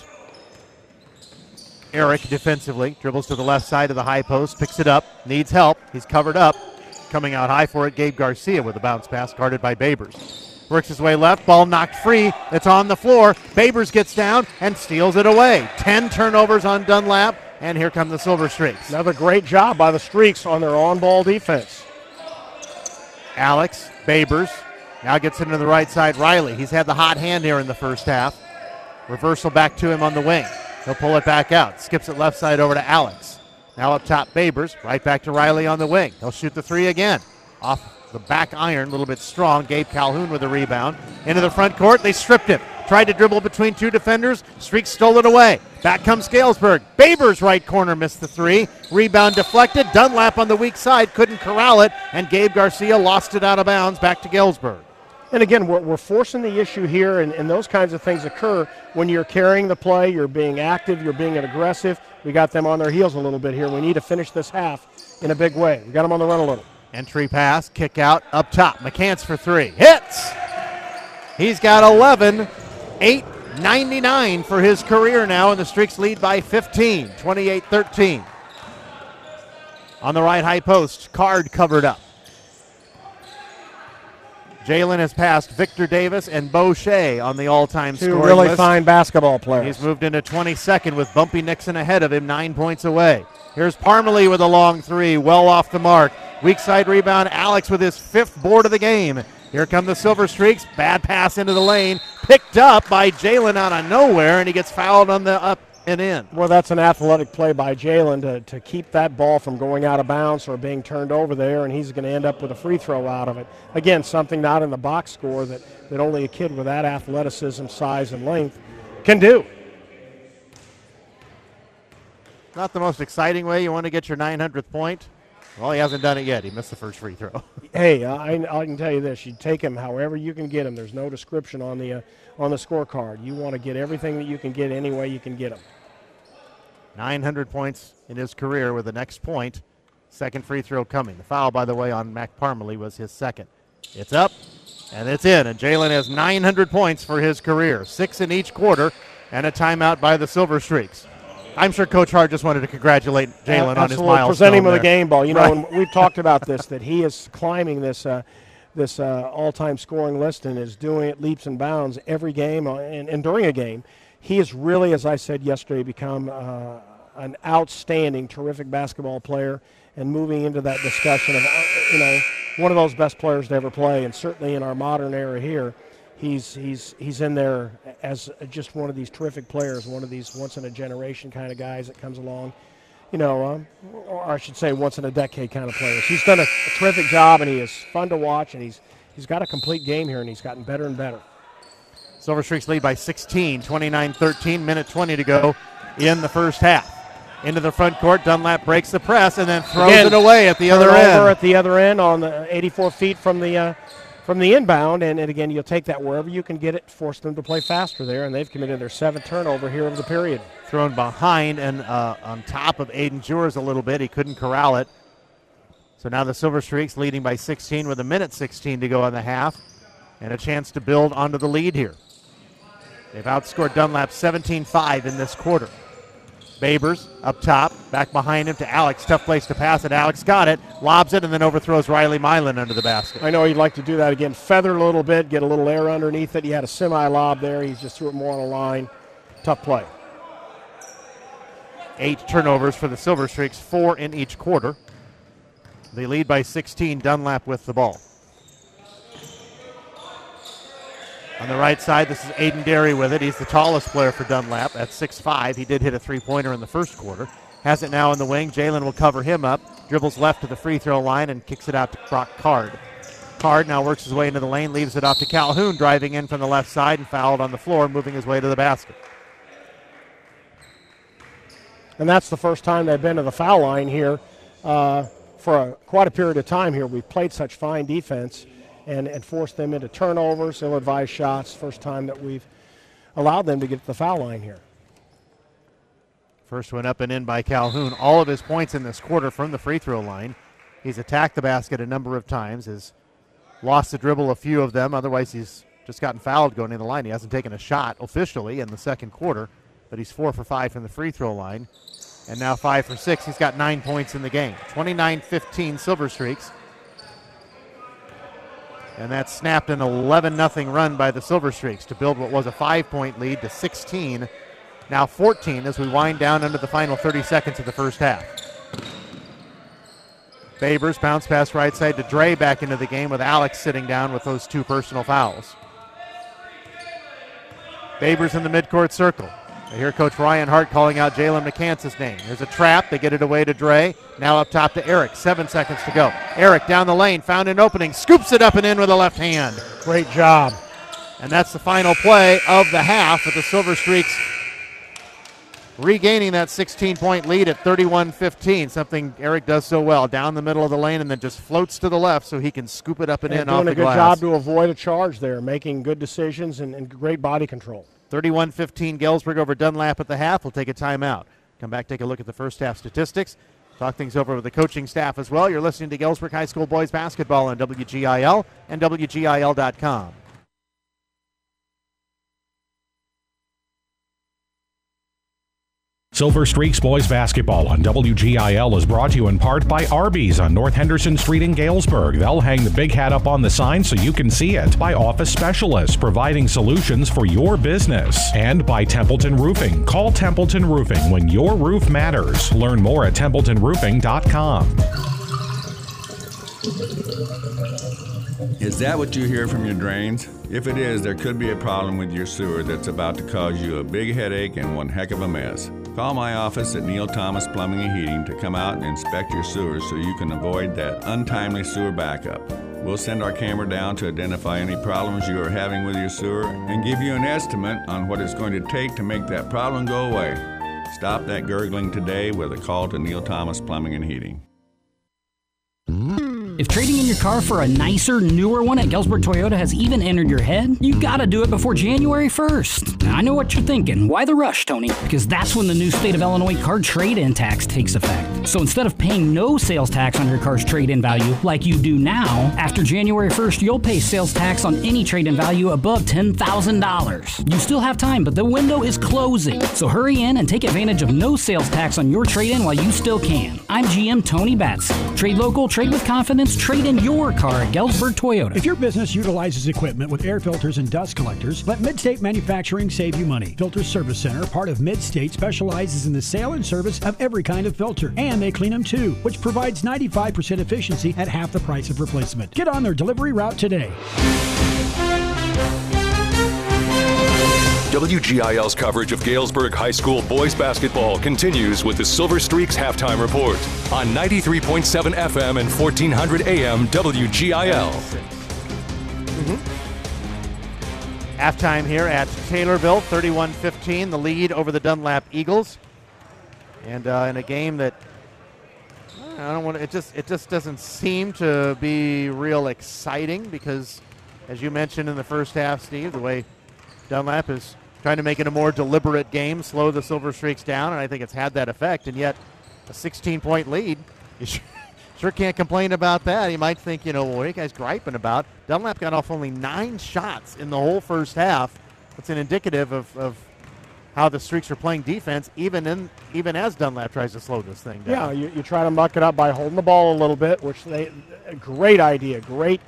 [SPEAKER 2] Eric defensively. Dribbles to the left side of the high post. Picks it up. Needs help. He's covered up. Coming out high for it, Gabe Garcia with a bounce pass guarded by Babers. Works his way left. Ball knocked free. It's on the floor. Babers gets down and steals it away. 10 turnovers on Dunlap, and here come the Silver Streaks.
[SPEAKER 3] Another great job by the Streaks on their on-ball defense.
[SPEAKER 2] Alex Babers now gets into the right side. Riley, he's had the hot hand here in the first half. Reversal back to him on the wing. He'll pull it back out. Skips it left side over to Alex. Now up top, Babers. Right back to Riley on the wing. He'll shoot the three again. Off the back iron, a little bit strong. Gabe Calhoun with a rebound. Into the front court. They stripped him. Tried to dribble between two defenders. Streaks stole it away. Back comes Galesburg. Babers right corner missed the three. Rebound deflected. Dunlap on the weak side couldn't corral it, and Gabe Garcia lost it out of bounds back to Galesburg.
[SPEAKER 3] And again, we're forcing the issue here, and those kinds of things occur when you're carrying the play, you're being active, you're being aggressive. We got them on their heels a little bit here. We need to finish this half in a big way. We got them on the run a little.
[SPEAKER 2] Entry pass, kick out, up top. McCants for three. Hits! He's got 11, 8.99 for his career now, and the Streaks lead by 15, 28-13. On the right high post, Card covered up. Jalen has passed Victor Davis and Bo Shea on the all-time scoring list.
[SPEAKER 3] Two really fine basketball players.
[SPEAKER 2] He's moved into 22nd with Bumpy Nixon ahead of him, 9 points away. Here's Parmalee with a long three, well off the mark. Weak side rebound, Alex with his fifth board of the game. Here come the Silver Streaks. Bad pass into the lane. Picked up by Jalen out of nowhere, and he gets fouled on the up and in.
[SPEAKER 3] Well, that's an athletic play by Jalen to keep that ball from going out of bounds or being turned over there, and he's going to end up with a free throw out of it. Again, something not in the box score that only a kid with that athleticism, size, and length can do.
[SPEAKER 2] Not the most exciting way you want to get your 900th point. Well, he hasn't done it yet. He missed the first free throw.
[SPEAKER 3] Hey, I can tell you this. You take him however you can get him. There's no description on the scorecard. You want to get everything that you can get any way you can get him.
[SPEAKER 2] 900 points in his career with the next point. Second free throw coming. The foul, by the way, on Mac Parmalee was his second. It's up, and it's in. And Jalen has 900 points for his career. 6 in each quarter, and a timeout by the Silver Streaks. I'm sure Coach Hart just wanted to congratulate Jalen on his milestone.
[SPEAKER 3] Presenting him with
[SPEAKER 2] there.
[SPEAKER 3] a game ball. You know,
[SPEAKER 2] Right.
[SPEAKER 3] and we've talked about this, that he is climbing this all-time scoring list and is doing it leaps and bounds every game and during a game. He has really, as I said yesterday, become an outstanding, terrific basketball player, and moving into that discussion of, one of those best players to ever play. And certainly in our modern era here, he's in there as just one of these terrific players, one of these once-in-a-generation kind of guys that comes along, or I should say once-in-a-decade kind of players. He's done a terrific job, and he is fun to watch, and he's got a complete game here, and he's gotten better and better.
[SPEAKER 2] Silver Streaks lead by 16, 29-13, minute 20 to go in the first half. Into the front court, Dunlap breaks the press and then throws it away at the other end.
[SPEAKER 3] Over at the other end on the 84 feet from the inbound, and again, you'll take that wherever you can get it, force them to play faster there, and they've committed their 7th turnover here of the period.
[SPEAKER 2] Thrown behind and on top of Aiden Jewers a little bit. He couldn't corral it. So now the Silver Streaks leading by 16 with a minute 16 to go in the half and a chance to build onto the lead here. They've outscored Dunlap 17-5 in this quarter. Babers up top, back behind him to Alex. Tough place to pass it. Alex got it, lobs it, and then overthrows Riley Milan under the basket.
[SPEAKER 3] I know he'd like to do that again. Feather a little bit, get a little air underneath it. He had a semi-lob there. He just threw it more on the line. Tough play.
[SPEAKER 2] 8 turnovers for the Silver Streaks, 4 in each quarter. They lead by 16, Dunlap with the ball. On the right side, this is Aiden Derry with it. He's the tallest player for Dunlap at 6'5". He did hit a three-pointer in the first quarter. Has it now in the wing. Jalen will cover him up. Dribbles left to the free throw line and kicks it out to Brock Card. Card now works his way into the lane, leaves it off to Calhoun, driving in from the left side and fouled on the floor, moving his way to the basket.
[SPEAKER 3] And that's the first time they've been to the foul line here for quite a period of time here. We've played such fine defense and forced them into turnovers, ill-advised shots. First time that we've allowed them to get to the foul line here.
[SPEAKER 2] First one up and in by Calhoun. All of his points in this quarter from the free throw line. He's attacked the basket a number of times, has lost the dribble a few of them. Otherwise, he's just gotten fouled going in the line. He hasn't taken a shot officially in the second quarter, but he's 4 for 5 from the free throw line. And now 5 for 6. He's got 9 points in the game. 29-15 Silver Streaks. And that snapped an 11-0 run by the Silver Streaks to build what was a 5-point lead to 16, now 14 as we wind down into the final 30 seconds of the first half. Babers bounce pass right side to Dre back into the game with Alex sitting down with those 2 personal fouls. Babers in the midcourt circle. I hear Coach Ryan Hart calling out Jalen McCants' name. There's a trap. They get it away to Dre. Now up top to Eric. 7 seconds to go. Eric down the lane, found an opening, scoops it up and in with a left hand.
[SPEAKER 3] Great job.
[SPEAKER 2] And that's the final play of the half with the Silver Streaks regaining that 16-point lead at 31-15, something Eric does so well. Down the middle of the lane and then just floats to the left so he can scoop it up and in off the glass.
[SPEAKER 3] Doing a good job to avoid a charge there, making good decisions and great body control.
[SPEAKER 2] 31-15 Galesburg over Dunlap at the half. We'll take a timeout. Come back, take a look at the first half statistics. Talk things over with the coaching staff as well. You're listening to Galesburg High School boys basketball on WGIL and WGIL.com.
[SPEAKER 6] Silver Streaks boys basketball on WGIL is brought to you in part by Arby's on North Henderson Street in Galesburg. They'll hang the big hat up on the sign so you can see it. By Office Specialists, providing solutions for your business. And by Templeton Roofing. Call Templeton Roofing when your roof matters. Learn more at templetonroofing.com.
[SPEAKER 8] Is that what you hear from your drains? If it is, there could be a problem with your sewer that's about to cause you a big headache and one heck of a mess. Call my office at Neil Thomas Plumbing and Heating to come out and inspect your sewers so you can avoid that untimely sewer backup. We'll send our camera down to identify any problems you are having with your sewer and give you an estimate on what it's going to take to make that problem go away. Stop that gurgling today with a call to Neil Thomas Plumbing and Heating.
[SPEAKER 9] If trading in your car for a nicer, newer one at Galesburg Toyota has even entered your head, you gotta do it before January 1st. Now, I know what you're thinking. Why the rush, Tony? Because that's when the new state of Illinois car trade-in tax takes effect. So instead of paying no sales tax on your car's trade-in value like you do now, after January 1st, you'll pay sales tax on any trade-in value above $10,000. You still have time, but the window is closing. So hurry in and take advantage of no sales tax on your trade-in while you still can. I'm GM Tony Batson. Trade local, trade with confidence, trade in your car at Galesburg Toyota.
[SPEAKER 4] If your business utilizes equipment with air filters and dust collectors, let Midstate Manufacturing save you money. Filter Service Center, part of Midstate, specializes in the sale and service of every kind of filter. And they clean them too, which provides 95% efficiency at half the price of replacement. Get on their delivery route today.
[SPEAKER 1] WGIL's coverage of Galesburg High School boys basketball continues with the Silver Streaks halftime report on 93.7 FM and 1400 AM WGIL.
[SPEAKER 2] Halftime here at Taylorville, 31-15, the lead over the Dunlap Eagles. And in a game that it just doesn't seem to be real exciting because, as you mentioned in the first half, Steve, the way Dunlap is trying to make it a more deliberate game, slow the Silver Streaks down, and I think it's had that effect. And yet, a 16-point lead, you sure can't complain about that. You might think, what are you guys griping about? Dunlap got off only 9 shots in the whole first half. It's an indicative of how the Streaks are playing defense, even as Dunlap tries to slow this thing down.
[SPEAKER 3] Yeah, you try to muck it up by holding the ball a little bit, which great idea, great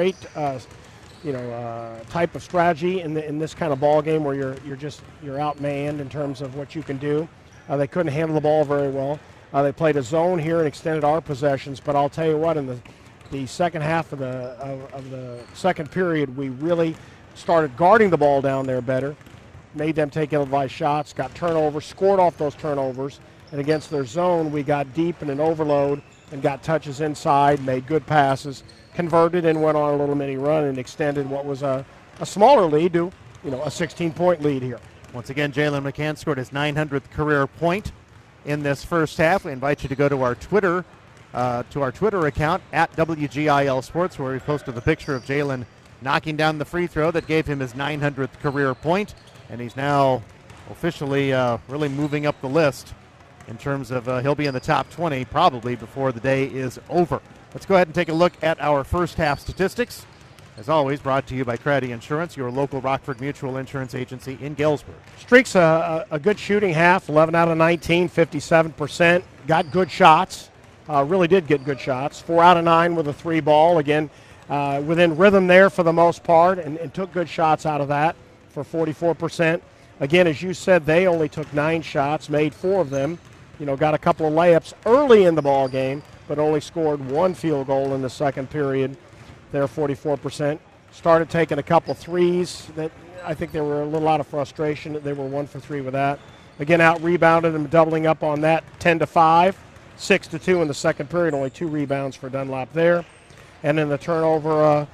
[SPEAKER 3] type of strategy in this kind of ball game where you're outmanned in terms of what you can do. They couldn't handle the ball very well. They played a zone here and extended our possessions, but I'll tell you what, in the second half of the second period, we really started guarding the ball down there better, made them take ill-advised shots, got turnovers, scored off those turnovers, and against their zone, we got deep in an overload and got touches inside, made good passes, converted, and went on a little mini run and extended what was a smaller lead to, a 16-point lead here.
[SPEAKER 2] Once again, Jalen McCann scored his 900th career point in this first half. We invite you to go to our Twitter account at WGIL Sports, where we posted the picture of Jalen knocking down the free throw that gave him his 900th career point, and he's now officially really moving up the list in terms of he'll be in the top 20 probably before the day is over. Let's go ahead and take a look at our first half statistics. As always, brought to you by Crady Insurance, your local Rockford Mutual Insurance agency in Galesburg.
[SPEAKER 3] Streaks a good shooting half, 11 out of 19, 57%. Got good shots, really did get good shots. 4 out of 9 with a 3 ball. Again, within rhythm there for the most part, and took good shots out of that for 44%. Again, as you said, they only took 9 shots, made 4 of them. Got a couple of layups early in the ball game, but only scored 1 field goal in the second period. They're 44%. Started taking a couple threes that I think they were a little out of frustration. They were 1 for 3 with that. Again, out-rebounded them, doubling up on that, 10-5, 6-2 in the second period. Only 2 rebounds for Dunlap there. And in the turnover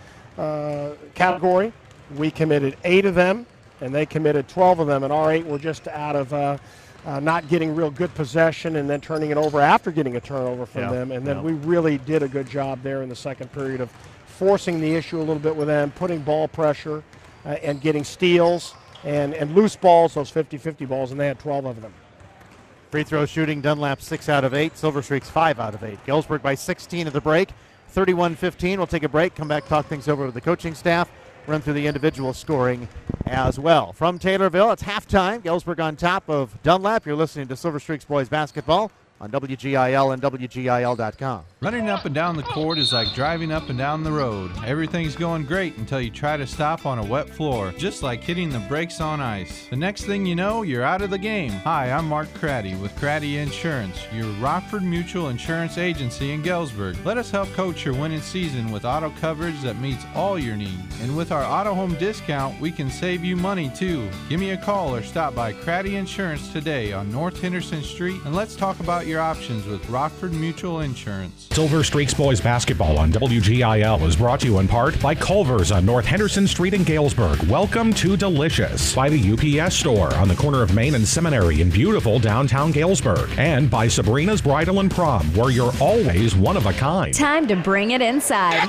[SPEAKER 3] category, we committed 8 of them, and they committed 12 of them. And our 8 were just out of not getting real good possession and then turning it over after getting a turnover from them. And then we really did a good job there in the second period of forcing the issue a little bit with them, putting ball pressure and getting steals and loose balls, those 50-50 balls, and they had 12 of them.
[SPEAKER 2] Free throw shooting, Dunlap 6 out of 8, Silver Streaks 5 out of 8. Galesburg by 16 at the break, 31-15. We'll take a break, come back, talk things over with the coaching staff, run through the individual scoring as well. From Taylorville, it's halftime. Galesburg on top of Dunlap. You're listening to Silver Streaks boys basketball on WGIL and WGIL.com.
[SPEAKER 10] Running up and down the court is like driving up and down the road. Everything's going great until you try to stop on a wet floor, just like hitting the brakes on ice. The next thing you know, you're out of the game. Hi, I'm Mark Crady with Crady Insurance, your Rockford Mutual Insurance agency in Galesburg. Let us help coach your winning season with auto coverage that meets all your needs. And with our auto home discount, we can save you money too. Give me a call or stop by Crady Insurance today on North Henderson Street, and let's talk about your options with Rockford Mutual Insurance.
[SPEAKER 6] Silver Streaks boys basketball on WGIL is brought to you in part by Culver's on North Henderson Street in Galesburg. Welcome to Delicious. By the UPS store on the corner of Main and Seminary in beautiful downtown Galesburg. And by Sabrina's Bridal and Prom, where you're always one of a kind.
[SPEAKER 11] Time to bring it inside.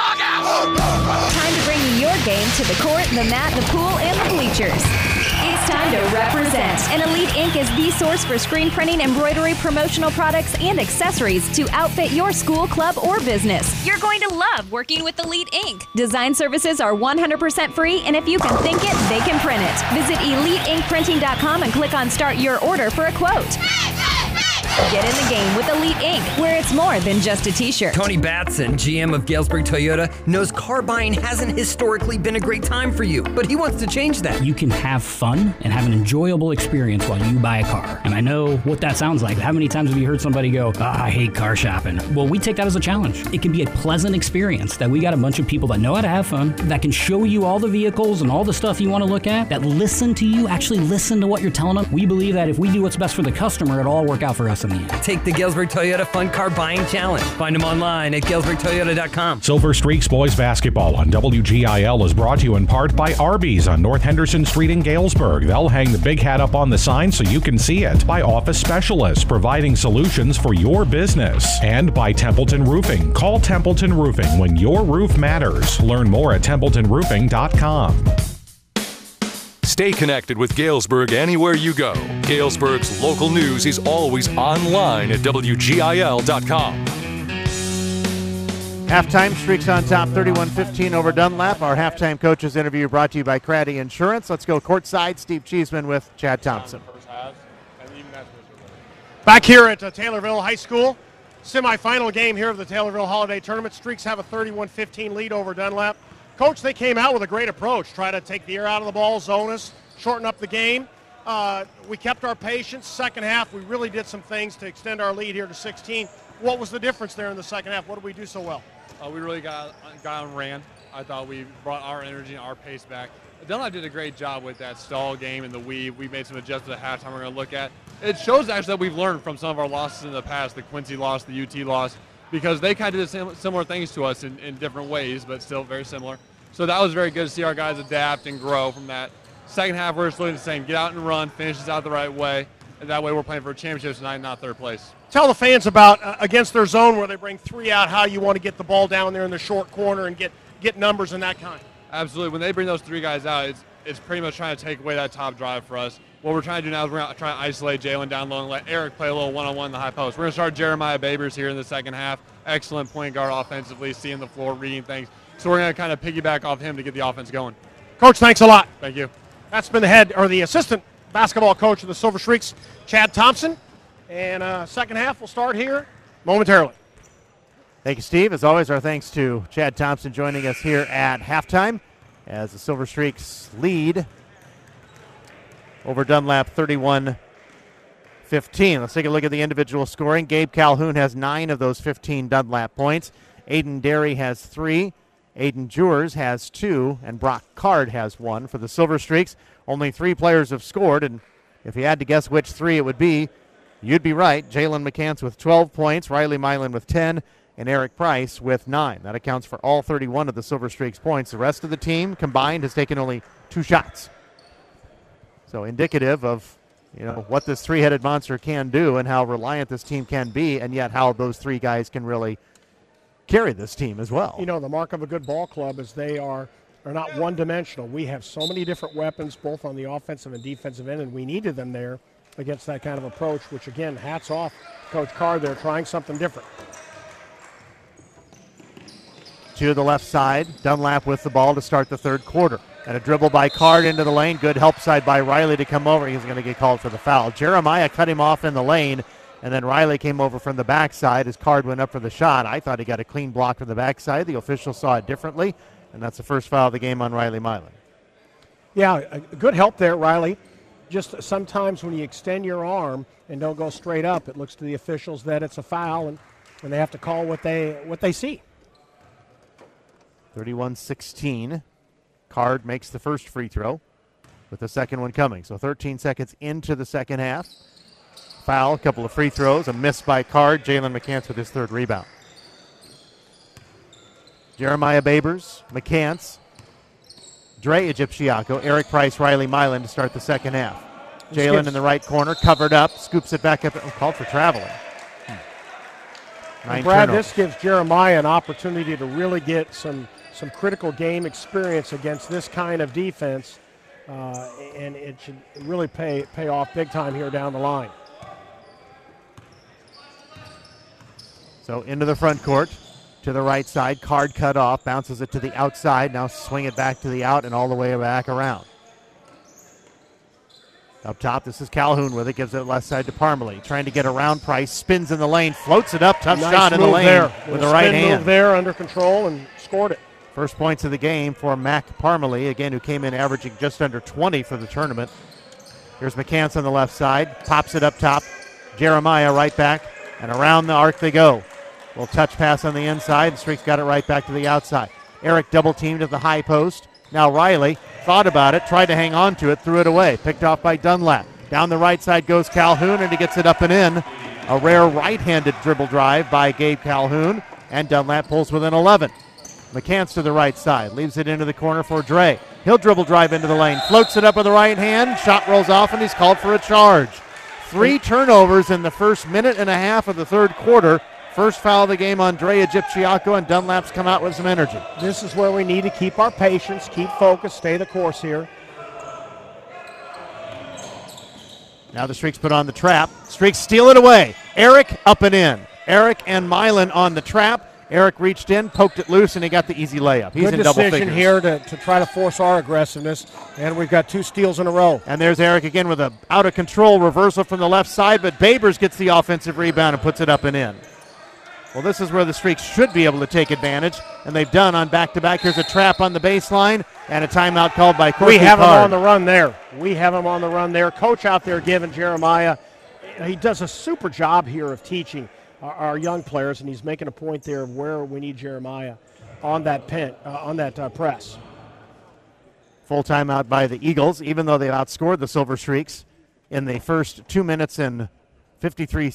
[SPEAKER 11] Time to bring your game to the court, the mat, the pool, and the bleachers. It's time to represent. And Elite Ink is the source for screen printing, embroidery, promotional products, and accessories to outfit your school, club, or business. You're going to love working with Elite Ink. Design services are 100% free, and if you can think it, they can print it. Visit EliteInkPrinting.com and click on Start Your Order for a quote. Get in the game with Elite Ink, where it's more than just a t-shirt.
[SPEAKER 12] Tony Batson, GM of Galesburg Toyota, knows car buying hasn't historically been a great time for you, but he wants to change that.
[SPEAKER 9] You can have fun and have an enjoyable experience while you buy a car. And I know what that sounds like. How many times have you heard somebody go, I hate car shopping? Well, we take that as a challenge. It can be a pleasant experience that we got a bunch of people that know how to have fun, that can show you all the vehicles and all the stuff you want to look at, that listen to you, actually listen to what you're telling them. We believe that if we do what's best for the customer, it'll all work out for us in the end.
[SPEAKER 12] Take the Galesburg Toyota Fun Car Buying Challenge. Find them online at GalesburgToyota.com.
[SPEAKER 6] Silver Streaks boys basketball on WGIL is brought to you in part by Arby's on North Henderson Street in Galesburg. They'll hang the big hat up on the sign so you can see it. By Office Specialists, providing solutions for your business. And by Templeton Roofing. Call Templeton Roofing when your roof matters. Learn more at TempletonRoofing.com.
[SPEAKER 1] Stay connected with Galesburg anywhere you go. Galesburg's local news is always online at WGIL.com.
[SPEAKER 2] Halftime, Streaks on top, 31-15 over Dunlap. Our halftime coaches interview brought to you by Crady Insurance. Let's go courtside. Steve Cheeseman with Chad Thompson.
[SPEAKER 3] Back here at Taylorville High School, semifinal game here of the Taylorville Holiday Tournament. Streaks have a 31-15 lead over Dunlap. Coach, they came out with a great approach. Try to take the air out of the ball, zone us, shorten up the game. We kept our patience. Second half, we really did some things to extend our lead here to 16. What was the difference there in the second half? What did we do so well?
[SPEAKER 13] We really got on ran. I thought we brought our energy and our pace back. Dunlap did a great job with that stall game and the weave. We made some adjustments at halftime we're going to look at. It shows actually that we've learned from some of our losses in the past, the Quincy loss, the UT loss, because they kind of did similar things to us in different ways, but still very similar. So that was very good to see our guys adapt and grow from that. Second half, we're just looking the same. Get out and run, finish this out the right way, and that way we're playing for a championship tonight, not third place.
[SPEAKER 3] Tell the fans about, against their zone where they bring 3 out, how you want to get the ball down there in the short corner and get numbers and that kind.
[SPEAKER 13] Absolutely. When they bring those 3 guys out, it's pretty much trying to take away that top drive for us. What we're trying to do now is we're going to try to isolate Jalen down low and let Eric play a little one-on-one in the high post. We're going to start Jeremiah Babers here in the second half. Excellent point guard offensively, seeing the floor, reading things. So we're going to kind of piggyback off him to get the offense going.
[SPEAKER 3] Coach, thanks a lot.
[SPEAKER 13] Thank you.
[SPEAKER 3] That's been the assistant basketball coach of the Silver Streaks, Chad Thompson. And second half will start here momentarily.
[SPEAKER 2] Thank you, Steve. As always, our thanks to Chad Thompson joining us here at halftime as the Silver Streaks lead over Dunlap 31-15. Let's take a look at the individual scoring. Gabe Calhoun has 9 of those 15 Dunlap points. Aiden Derry has 3. Aiden Jewers has 2. And Brock Card has 1. For the Silver Streaks, only 3 players have scored. And if you had to guess which 3 it would be, you'd be right. Jalen McCants with 12 points, Riley Milan with 10, and Eric Price with 9. That accounts for all 31 of the Silver Streaks points. The rest of the team combined has taken only 2 shots. So indicative of, what this 3-headed monster can do and how reliant this team can be, and yet how those 3 guys can really carry this team as well.
[SPEAKER 3] The mark of a good ball club is they are not one-dimensional. We have so many different weapons, both on the offensive and defensive end, and we needed them there against that kind of approach, which, again, hats off to Coach Card. They're trying something different.
[SPEAKER 2] To the left side, Dunlap with the ball to start the third quarter. And a dribble by Card into the lane. Good help side by Riley to come over. He's going to get called for the foul. Jeremiah cut him off in the lane, and then Riley came over from the backside as Card went up for the shot. I thought he got a clean block from the backside. The official saw it differently, and that's the first foul of the game on Riley Milan.
[SPEAKER 3] Yeah, a good help there, Riley. Just sometimes when you extend your arm and don't go straight up, it looks to the officials that it's a foul, and they have to call what they see.
[SPEAKER 2] 31-16. Card makes the first free throw with the second one coming. So 13 seconds into the second half. Foul, a couple of free throws, a miss by Card. Jalen McCants with his third rebound. Jeremiah Babers, McCants, Dre Egyptiaco, Eric Price, Riley Milan to start the second half. Jalen in the right corner, covered up, scoops it back up, called for traveling.
[SPEAKER 3] Brad, turnovers. This gives Jeremiah an opportunity to really get some critical game experience against this kind of defense, and it should really pay off big time here down the line.
[SPEAKER 2] So into the front court, to the right side, Card cut off, bounces it to the outside, now swing it back to the out and all the way back around. Up top, this is Calhoun with it, gives it left side to Parmalee, trying to get around Price, spins in the lane, floats it up, tough shot in the lane there with the right hand.
[SPEAKER 3] Move there under control and scored it.
[SPEAKER 2] First points of the game for Mac Parmalee, again, who came in averaging just under 20 for the tournament. Here's McCants on the left side, pops it up top. Jeremiah right back, and around the arc they go. Little touch pass on the inside, and Streaks got it right back to the outside. Eric double teamed at the high post. Now Riley thought about it, tried to hang on to it, threw it away. Picked off by Dunlap. Down the right side goes Calhoun, and he gets it up and in. A rare right-handed dribble drive by Gabe Calhoun, and Dunlap pulls within 11. McCants to the right side, leaves it into the corner for Dre. He'll dribble drive into the lane, floats it up with the right hand, shot rolls off, and he's called for a charge. 3 turnovers in the first minute and a half of the third quarter. First foul of the game on Dre Egyptiaco, and Dunlap's come out with some energy.
[SPEAKER 3] This is where we need to keep our patience, keep focus, stay the course here.
[SPEAKER 2] Now the Streaks put on the trap. Streaks steal it away. Eric up and in. Eric and Milan on the trap. Eric reached in, poked it loose, and he got the easy layup. He's in double figures.
[SPEAKER 3] Good decision here to try to force our aggressiveness, and we've got 2 steals in a row.
[SPEAKER 2] And there's Eric again with a out-of-control reversal from the left side, but Babers gets the offensive rebound and puts it up and in. Well, this is where the Streaks should be able to take advantage, and they've done on back-to-back. Here's a trap on the baseline and a timeout called by Corky
[SPEAKER 3] We have him
[SPEAKER 2] Card.
[SPEAKER 3] on the run there. Coach out there giving Jeremiah, he does a super job here of teaching our young players, and he's making a point there of where we need Jeremiah on that press.
[SPEAKER 2] Full timeout by the Eagles, even though they've outscored the Silver Streaks in the first 1 minute and 53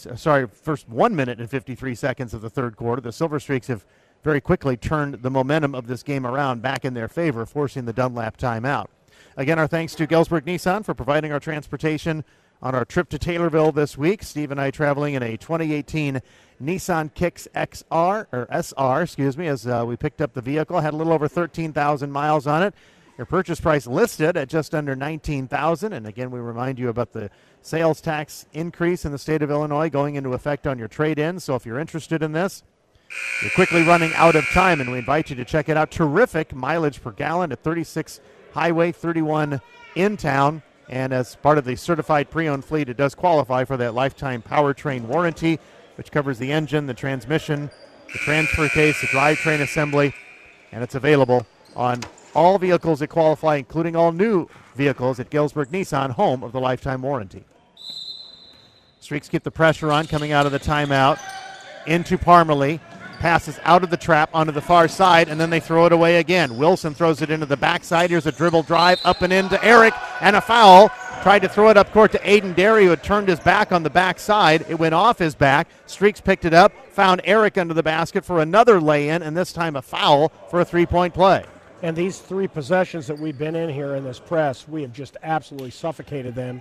[SPEAKER 2] seconds of the third quarter. The Silver Streaks have very quickly turned the momentum of this game around back in their favor, forcing the Dunlap timeout. Again, our thanks to Galesburg Nissan for providing our transportation on our trip to Taylorville this week. Steve and I traveling in a 2018 Nissan Kicks SR, as we picked up the vehicle. Had a little over 13,000 miles on it. Your purchase price listed at just under $19,000. And again, we remind you about the sales tax increase in the state of Illinois going into effect on your trade-in. So if you're interested in this, you're quickly running out of time, and we invite you to check it out. Terrific mileage per gallon at 36 highway, 31 in town. And as part of the certified pre-owned fleet, it does qualify for that lifetime powertrain warranty, which covers the engine, the transmission, the transfer case, the drivetrain assembly, and it's available on all vehicles that qualify, including all new vehicles at Galesburg Nissan, home of the lifetime warranty. Streaks keep the pressure on coming out of the timeout into Parmalee. Passes out of the trap onto the far side, and then they throw it away again. Wilson throws it into the backside. Here's a dribble drive up and into Eric, and a foul. Tried to throw it up court to Aiden Derry, who had turned his back on the backside. It went off his back. Streaks picked it up, found Eric under the basket for another lay-in, and this time a foul for a three-point play.
[SPEAKER 3] And these three possessions that we've been in here in this press, we have just absolutely suffocated them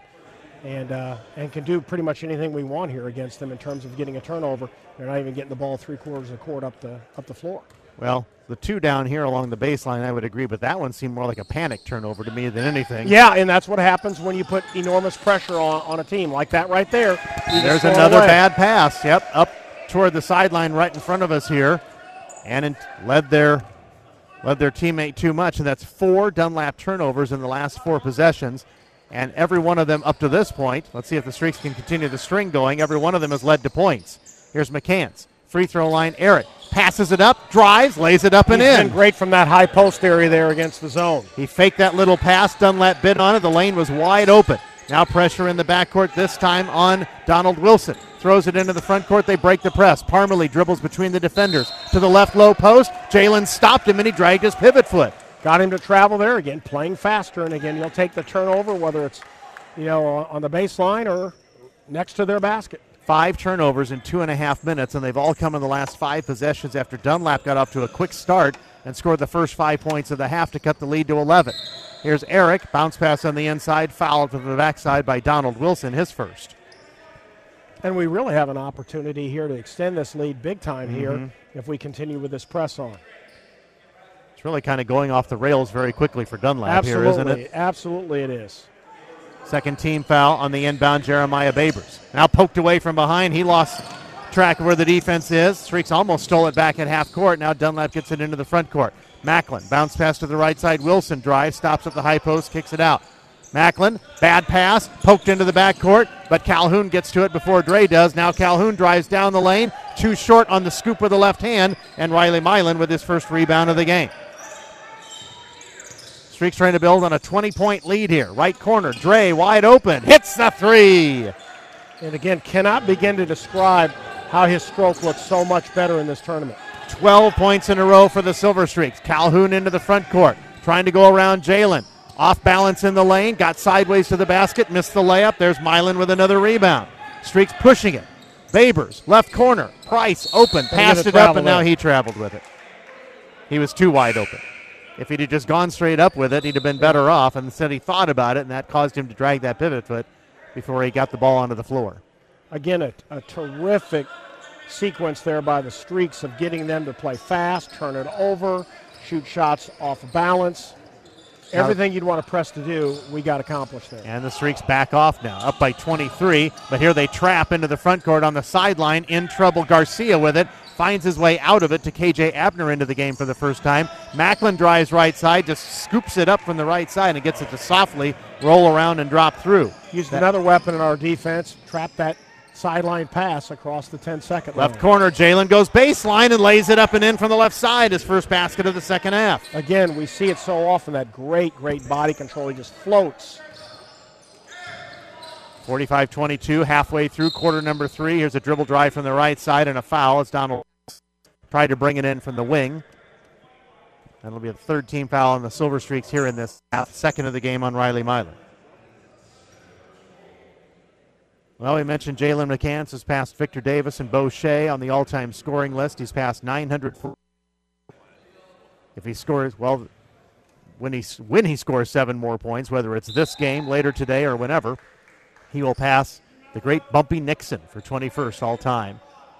[SPEAKER 3] and can do pretty much anything we want here against them in terms of getting a turnover. They're not even getting the ball 3/4 of the court up the floor.
[SPEAKER 2] Well, the two down here along the baseline, I would agree, but that one seemed more like a panic turnover to me than anything.
[SPEAKER 3] Yeah, and that's what happens when you put enormous pressure on a team like that right there.
[SPEAKER 2] There's another bad pass. Yep, up toward the sideline right in front of us here, and led their teammate too much, and that's 4 Dunlap turnovers in the last 4 possessions. And every one of them up to this point, let's see if the Streaks can continue the string going, every one of them has led to points. Here's McCants. Free throw line, Eric. Passes it up, drives, lays it up and in.
[SPEAKER 3] He's been great from that high post area there against the zone.
[SPEAKER 2] He faked that little pass. Dunlap bid on it. The lane was wide open. Now pressure in the backcourt, this time on Donald Wilson. Throws it into the front court. They break the press. Parmalee dribbles between the defenders. To the left low post. Jalen stopped him, and he dragged his pivot foot.
[SPEAKER 3] Got him to travel there again, playing faster. And again, you'll take the turnover, whether it's on the baseline or next to their basket.
[SPEAKER 2] 5 turnovers in 2.5 minutes, and they've all come in the last 5 possessions after Dunlap got off to a quick start and scored the first 5 points of the half to cut the lead to 11. Here's Eric. Bounce pass on the inside, fouled to the backside by Donald Wilson, his first.
[SPEAKER 3] And we really have an opportunity here to extend this lead big time here if we continue with this press on.
[SPEAKER 2] It's really kind of going off the rails very quickly for Dunlap here, isn't it?
[SPEAKER 3] Absolutely it is.
[SPEAKER 2] Second team foul on the inbound, Jeremiah Babers. Now poked away from behind. He lost track of where the defense is. Streaks almost stole it back at half court. Now Dunlap gets it into the front court. Macklin, bounce pass to the right side. Wilson drives, stops at the high post, kicks it out. Macklin, bad pass, poked into the backcourt, but Calhoun gets to it before Dre does. Now Calhoun drives down the lane, too short on the scoop with the left hand, and Riley Milan with his first rebound of the game. Streaks trying to build on a 20-point lead here. Right corner, Dre wide open, hits the three.
[SPEAKER 3] And again, cannot begin to describe how his stroke looks so much better in this tournament.
[SPEAKER 2] 12 points in a row for the Silver Streaks. Calhoun into the front court, trying to go around Jalen. Off balance in the lane, got sideways to the basket, missed the layup. There's Milan with another rebound. Streaks pushing it. Babers, left corner. Price open, passed it up, and now he traveled with it. He was too wide open. If he'd have just gone straight up with it, he'd have been better off. And instead he thought about it, and that caused him to drag that pivot foot before he got the ball onto the floor.
[SPEAKER 3] Again, a terrific sequence there by the Streaks of getting them to play fast, turn it over, shoot shots off of balance. Everything you'd want a press to do, we got accomplished there.
[SPEAKER 2] And the Streaks back off now, up by 23. But here they trap into the front court on the sideline. In trouble, Garcia with it. Finds his way out of it to KJ Abner into the game for the first time. Macklin drives right side, just scoops it up from the right side and gets it to softly roll around and drop through.
[SPEAKER 3] Used another weapon in our defense, trapped that sideline pass across the 10-second line.
[SPEAKER 2] Left corner, Jalen goes baseline and lays it up and in from the left side. His first basket of the second half.
[SPEAKER 3] Again, we see it so often, that great body control. He just floats.
[SPEAKER 2] 45-22, halfway through quarter number 3. Here's a dribble drive from the right side and a foul as Donald tried to bring it in from the wing. That'll be the third team foul on the Silver Streaks here in this half, second of the game on Riley Milan. Well, we mentioned Jalen McCants has passed Victor Davis and Bo Shea on the all-time scoring list. He's passed 900. If he scores, well, when he scores 7 more points, whether it's this game, later today, or whenever, he will pass the great Bumpy Nixon for 21st all-time.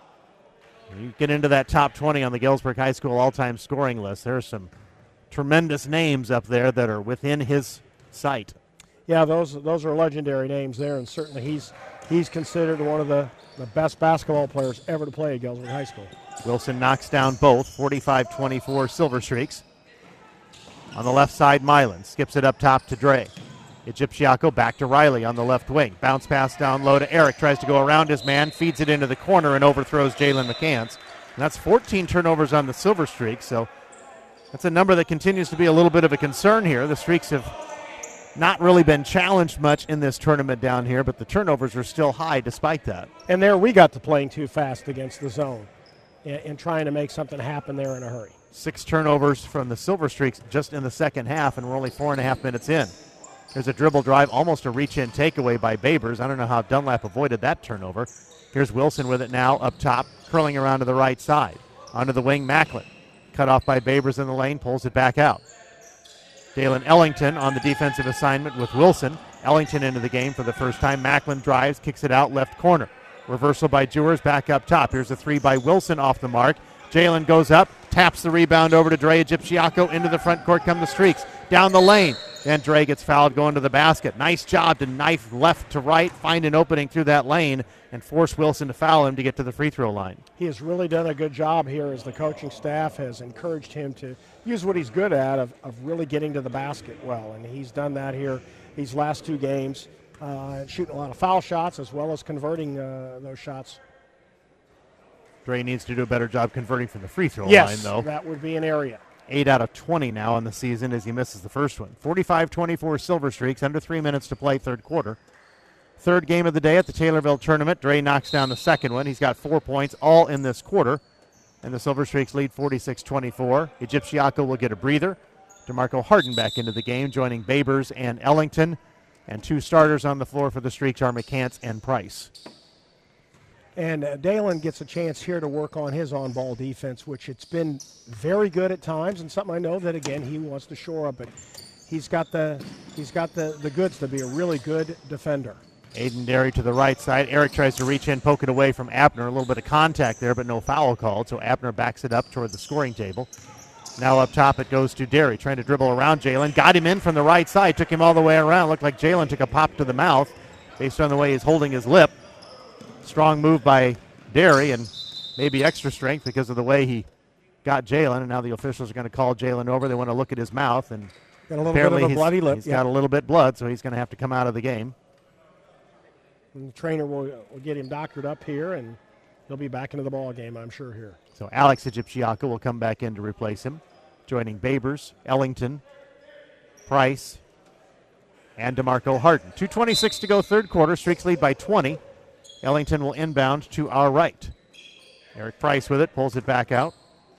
[SPEAKER 2] You get into that top 20 on the Galesburg High School all-time scoring list. There are some tremendous names up there that are within his sight.
[SPEAKER 3] Yeah, those are legendary names there, and certainly he's considered one of the best basketball players ever to play at Galesburg High School.
[SPEAKER 2] Wilson knocks down both, 45-24 Silver Streaks. On the left side, Milan skips it up top to Dre. Egyptiaco back to Riley on the left wing. Bounce pass down low to Eric. Tries to go around his man, feeds it into the corner, and overthrows Jalen McCants. And that's 14 turnovers on the Silver Streaks, so that's a number that continues to be a little bit of a concern here. The Streaks have not really been challenged much in this tournament down here, but the turnovers are still high despite that.
[SPEAKER 3] And there we got to playing too fast against the zone and trying to make something happen there in a hurry.
[SPEAKER 2] 6 turnovers from the Silver Streaks just in the second half, and we're only 4.5 minutes in. There's a dribble drive, almost a reach-in takeaway by Babers. I don't know how Dunlap avoided that turnover. Here's Wilson with it now up top, curling around to the right side. Onto the wing, Macklin. Cut off by Babers in the lane, pulls it back out. Dalen Ellington on the defensive assignment with Wilson. Ellington into the game for the first time. Macklin drives, kicks it out left corner. Reversal by Jewers, back up top. Here's a 3 by Wilson off the mark. Jalen goes up, taps the rebound over to Dre Egyptiaco. Into the front court come the Streaks. Down the lane. And Dre gets fouled going to the basket. Nice job to knife left to right, find an opening through that lane, and force Wilson to foul him to get to the free throw line.
[SPEAKER 3] He has really done a good job here as the coaching staff has encouraged him to use what he's good at of really getting to the basket well. And he's done that here these last 2 games, shooting a lot of foul shots as well as converting those shots.
[SPEAKER 2] Dre needs to do a better job converting from the free throw
[SPEAKER 3] line, though.
[SPEAKER 2] Yes,
[SPEAKER 3] that would be an area.
[SPEAKER 2] 8 out of 20 now on the season as he misses the first one. 45-24 Silver Streaks, under 3 minutes to play third quarter. Third game of the day at the Taylorville tournament. Dre knocks down the second one. He's got 4 points all in this quarter. And the Silver Streaks lead 46-24. Egyptiaco will get a breather. DeMarco Harden back into the game, joining Babers and Ellington. And 2 starters on the floor for the Streaks are McCants and Price.
[SPEAKER 3] And Dalen gets a chance here to work on his on-ball defense, which it's been very good at times, and something I know that, again, he wants to shore up. But he's got the goods to be a really good defender.
[SPEAKER 2] Aiden Derry to the right side. Eric tries to reach in, poke it away from Abner. A little bit of contact there, but no foul called, so Abner backs it up toward the scoring table. Now up top it goes to Derry, trying to dribble around Jalen. Got him in from the right side, took him all the way around. Looked like Jalen took a pop to the mouth based on the way he's holding his lip. Strong move by Derry, and maybe extra strength because of the way he got Jalen, and now the officials are going to call Jalen over. They want to look at his mouth, and
[SPEAKER 3] got a little bit of a bloody lip.
[SPEAKER 2] He's got a little bit blood, so he's going to have to come out of the game.
[SPEAKER 3] And the trainer will get him doctored up here, and he'll be back into the ball game, I'm sure, here.
[SPEAKER 2] So Alex Egyptiaco will come back in to replace him, joining Babers, Ellington, Price, and DeMarco Harden. 2:26 to go third quarter. Streaks lead by 20. Ellington will inbound to our right. Eric Price with it, pulls it back out.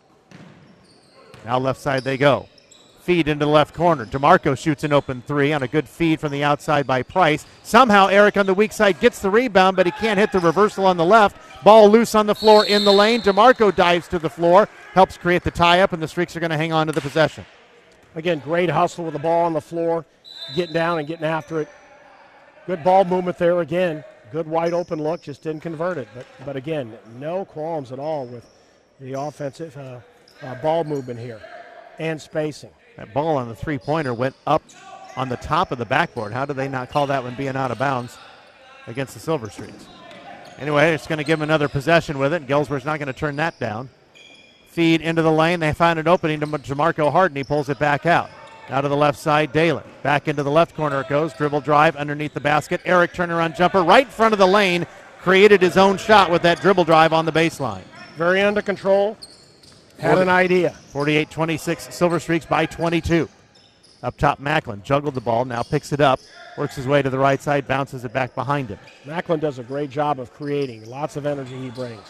[SPEAKER 2] Now left side they go. Feed into the left corner. DeMarco shoots an open 3 on a good feed from the outside by Price. Somehow Eric on the weak side gets the rebound, but he can't hit the reversal on the left. Ball loose on the floor in the lane. DeMarco dives to the floor, helps create the tie-up, and the Streaks are going to hang on to the possession.
[SPEAKER 3] Again, great hustle with the ball on the floor, getting down and getting after it. Good ball movement there again. Good wide open look, just didn't convert it. But again, no qualms at all with the offensive ball movement here and spacing.
[SPEAKER 2] That ball on the three-pointer went up on the top of the backboard. How did they not call that one being out of bounds against the Silver Streaks? Anyway, it's going to give them another possession with it, and Galesburg's not going to turn that down. Feed into the lane. They find an opening to DeMarco Harden. He pulls it back out. Now to the left side, Dalen. Back into the left corner it goes. Dribble drive underneath the basket. Eric turnaround jumper right in front of the lane. created his own shot with that dribble drive on the baseline.
[SPEAKER 3] Very under control. Had an idea.
[SPEAKER 2] 48-26, Silver Streaks by 22. Up top, Macklin juggled the ball, now picks it up, works his way to the right side, bounces it back behind him.
[SPEAKER 3] Macklin does a great job of creating. Lots of energy he brings.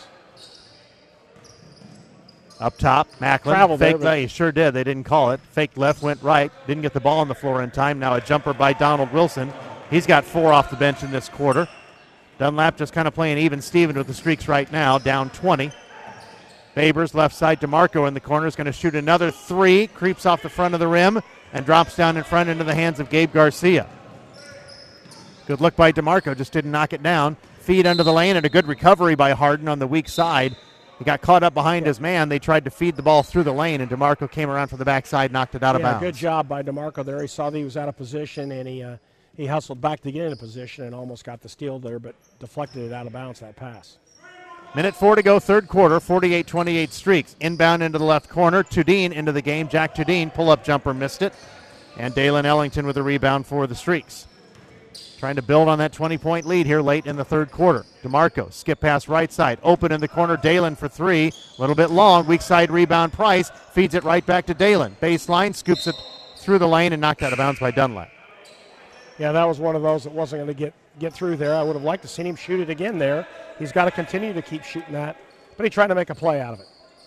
[SPEAKER 2] Up top, Macklin
[SPEAKER 3] Traveled
[SPEAKER 2] faked.
[SPEAKER 3] there,
[SPEAKER 2] He sure did. They didn't call it. Faked left, went right. Didn't get the ball on the floor in time. Now a jumper by Donald Wilson. He's got 4 off the bench in this quarter. Dunlap just kind of playing even Steven with the Streaks right now, down 20. Babers left side, DeMarco in the corner is going to shoot another 3. Creeps off the front of the rim and drops down in front into the hands of Gabe Garcia. Good look by DeMarco, just didn't knock it down. Feed under the lane and a good recovery by Harden on the weak side. He got caught up behind his man. They tried to feed the ball through the lane, and DeMarco came around from the backside, knocked it out of bounds.
[SPEAKER 3] Good job by DeMarco there. He saw that he was out of position, and he hustled back to get into position and almost got the steal there, but deflected it out of bounds, that pass.
[SPEAKER 2] Minute 4 to go, third quarter, 48-28 Streaks. Inbound into the left corner. Tudine into the game. Jack Tudine, pull-up jumper, missed it. And Dalen Ellington with a rebound for the Streaks. Trying to build on that 20-point lead here late in the third quarter. DeMarco, skip pass right side. Open in the corner, Dalen for 3. A little bit long, weak side rebound, Price. Feeds it right back to Dalen. Baseline, scoops it through the lane and knocked out of bounds by Dunlap.
[SPEAKER 3] Yeah, that was one of those that wasn't going to get through there. I would have liked to see him shoot it again there. He's got to continue to keep shooting that, but he tried to make a play out of it.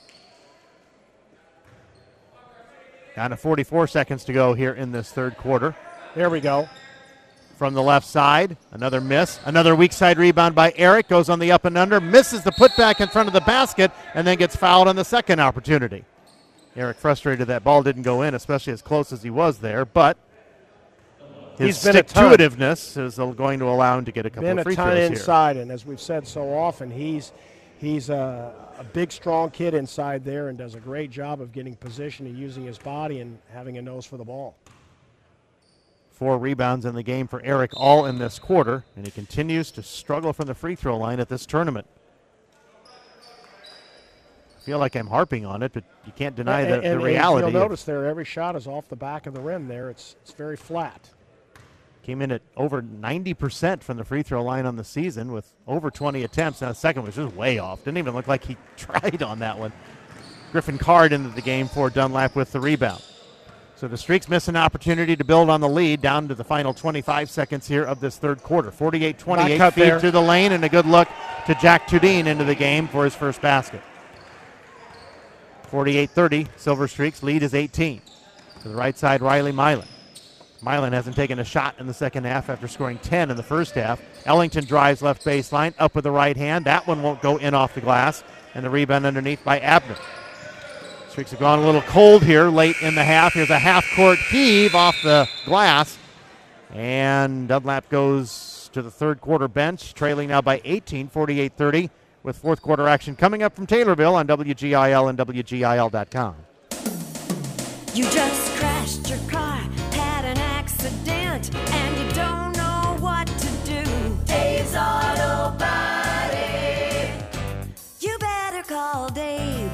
[SPEAKER 2] Down to 44 seconds to go here in this third quarter.
[SPEAKER 3] There we go.
[SPEAKER 2] From the left side, another miss. Another weak side rebound by Eric. Goes on the up and under, misses the putback in front of the basket, and then gets fouled on the second opportunity. Eric frustrated that ball didn't go in, especially as close as he was there, but his stick-to-itiveness is going to allow him to get a couple of free throws here.
[SPEAKER 3] Been a ton inside, and as we've said so often, he's a big, strong kid inside there and does a great job of getting position and using his body and having a nose for the ball.
[SPEAKER 2] 4 rebounds in the game for Eric, all in this quarter, and he continues to struggle from the free throw line at this tournament. I feel like I'm harping on it, but you can't deny the reality.
[SPEAKER 3] You'll notice there, every shot is off the back of the rim there. It's very flat.
[SPEAKER 2] Came in at over 90% from the free throw line on the season with over 20 attempts. Now the second was just way off. Didn't even look like he tried on that one. Griffin Card into the game for Dunlap with the rebound. So the Streaks miss an opportunity to build on the lead down to the final 25 seconds here of this third quarter. 48-28, feed through the lane, and a good look to Jack Tudine into the game for his first basket. 48-30, Silver Streaks lead is 18. To the right side, Riley Milan. Milan hasn't taken a shot in the second half after scoring 10 in the first half. Ellington drives left baseline, up with the right hand. That one won't go in off the glass, and the rebound underneath by Abner. Streaks have gone a little cold here late in the half. Here's a half-court heave off the glass. And Dunlap goes to the third quarter bench, trailing now by 18, 48-30, with fourth quarter action coming up from Taylorville on WGIL and WGIL.com.
[SPEAKER 14] You just crashed your car, had an accident, and you don't know what to do. Dave's Auto Body. You better call Dave's.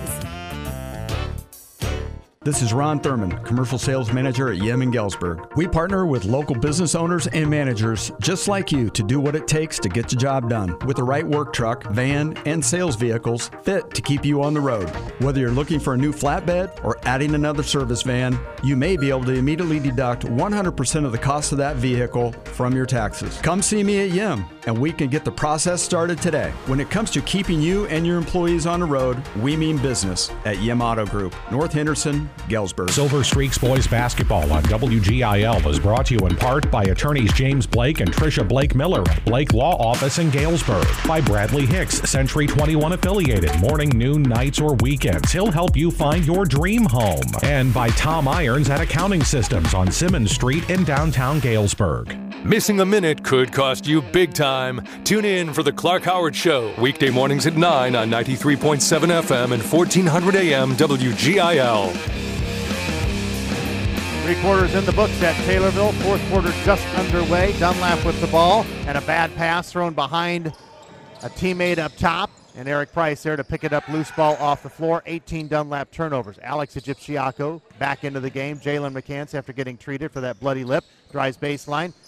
[SPEAKER 5] This is Ron Thurman, Commercial Sales Manager at Yemen Galesburg. We partner with local business owners and managers just like you to do what it takes to get the job done with the right work truck, van, and sales vehicles fit to keep you on the road. Whether you're looking for a new flatbed or adding another service van, you may be able to immediately deduct 100% of the cost of that vehicle from your taxes. Come see me at Yem, and we can get the process started today. When it comes to keeping you and your employees on the road, we mean business at Yem Auto Group, North Henderson, Galesburg.
[SPEAKER 6] Silver Streaks boys basketball on WGIL is brought to you in part by attorneys James Blake and Tricia Blake Miller at Blake Law Office in Galesburg. By Bradley Hicks, Century 21 affiliated, morning, noon, nights, or weekends. He'll help you find your dream home. And by Tom Irons at Accounting Systems on Simmons Street in downtown Galesburg.
[SPEAKER 1] Missing a minute could cost you big time. Tune in for the Clark Howard Show, weekday mornings at 9 on 93.7 FM and 1400 AM WGIL.
[SPEAKER 2] 3 quarters in the books at Taylorville. Fourth quarter just underway. Dunlap with the ball and a bad pass thrown behind a teammate up top. And Eric Price there to pick it up, loose ball off the floor. 18 Dunlap turnovers. Alex Egyptiaco back into the game. Jalen McCants, after getting treated for that bloody lip, drives baseline.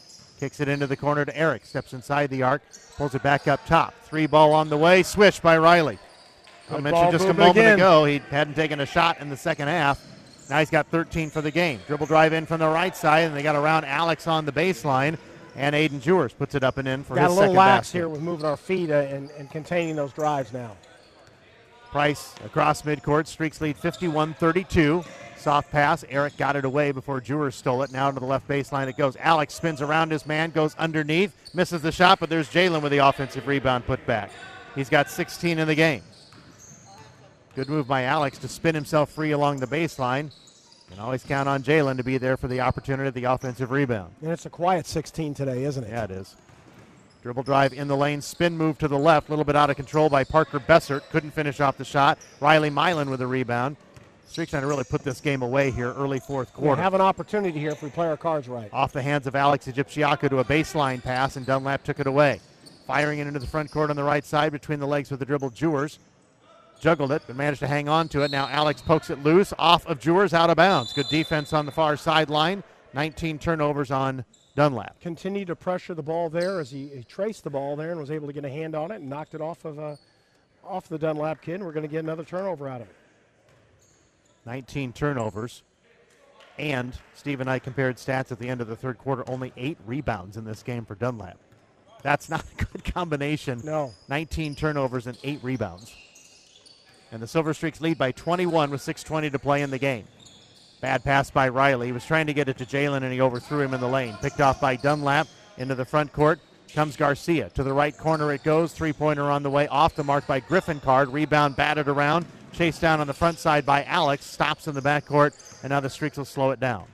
[SPEAKER 2] Kicks it into the corner to Eric. Steps inside the arc. Pulls it back up top. 3 ball on the way. Swish by Riley. I mentioned just a moment ago he hadn't taken a shot in the second half. Now he's got 13 for the game. Dribble drive in from the right side, and they got around Alex on the baseline. And Aiden Jewers puts it up and in for his second basket.
[SPEAKER 3] Got a little lax here with moving our feet and containing those drives now.
[SPEAKER 2] Price across midcourt. Streaks lead 51-32. Soft pass. Eric got it away before Jewers stole it. Now to the left baseline it goes. Alex spins around his man, goes underneath, misses the shot, but there's Jalen with the offensive rebound put back. He's got 16 in the game. Good move by Alex to spin himself free along the baseline. You can always count on Jalen to be there for the opportunity at the offensive rebound.
[SPEAKER 3] And it's a quiet 16 today, isn't it?
[SPEAKER 2] Yeah, it is. Dribble drive in the lane, spin move to the left, a little bit out of control by Parker Bessert. Couldn't finish off the shot. Riley Milan with a rebound. Streaks trying to really put this game away here early fourth quarter.
[SPEAKER 3] We have an opportunity here if we play our cards right.
[SPEAKER 2] Off the hands of Alex Egyptiaco to a baseline pass, and Dunlap took it away. Firing it into the front court on the right side between the legs with the dribble. Jewers juggled it, but managed to hang on to it. Now Alex pokes it loose, off of Jewers, out of bounds. Good defense on the far sideline. 19 turnovers on Dunlap.
[SPEAKER 3] Continued to pressure the ball there as he traced the ball there and was able to get a hand on it and knocked it off the Dunlap kid. And we're going to get another turnover out of it.
[SPEAKER 2] 19 turnovers. And Steve and I compared stats at the end of the third quarter. Only 8 rebounds in this game for Dunlap. That's not a good combination.
[SPEAKER 3] No.
[SPEAKER 2] 19 turnovers and 8 rebounds. And the Silver Streaks lead by 21 with 6:20 to play in the game. Bad pass by Riley. He was trying to get it to Jalen, and he overthrew him in the lane. Picked off by Dunlap into the front court. Comes Garcia. To the right corner it goes. Three-pointer on the way. Off the mark by Griffin Card. Rebound batted around. Chased down on the front side by Alex. Stops in the backcourt, and now the Streaks will slow it down.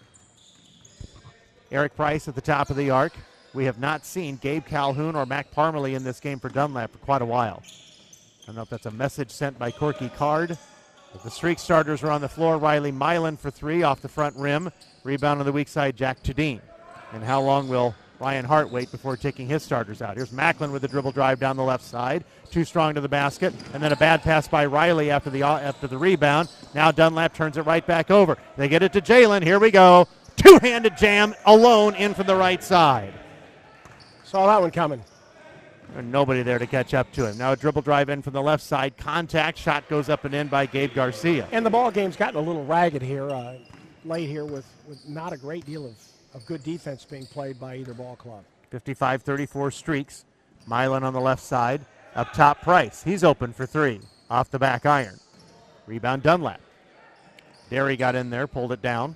[SPEAKER 2] Eric Price at the top of the arc. We have not seen Gabe Calhoun or Mac Parmalee in this game for Dunlap for quite a while. I don't know if that's a message sent by Corky Card. But the Streak starters are on the floor. Riley Milan for 3 off the front rim. Rebound on the weak side, Jack Tudine. And how long will Ryan Hart wait before taking his starters out? Here's Macklin with the dribble drive down the left side. Too strong to the basket. And then a bad pass by Riley after the rebound. Now Dunlap turns it right back over. They get it to Jalen. Here we go. Two-handed jam alone in from the right side.
[SPEAKER 3] Saw that one coming.
[SPEAKER 2] And nobody there to catch up to him. Now a dribble drive in from the left side. Contact. Shot goes up and in by Gabe Garcia.
[SPEAKER 3] And the ball game's gotten a little ragged here, late here with not a great deal of good defense being played by either ball club.
[SPEAKER 2] 55-34 Streaks. Milan on the left side. Up top, Price. He's open for 3. Off the back iron. Rebound Dunlap. Derry got in there, pulled it down.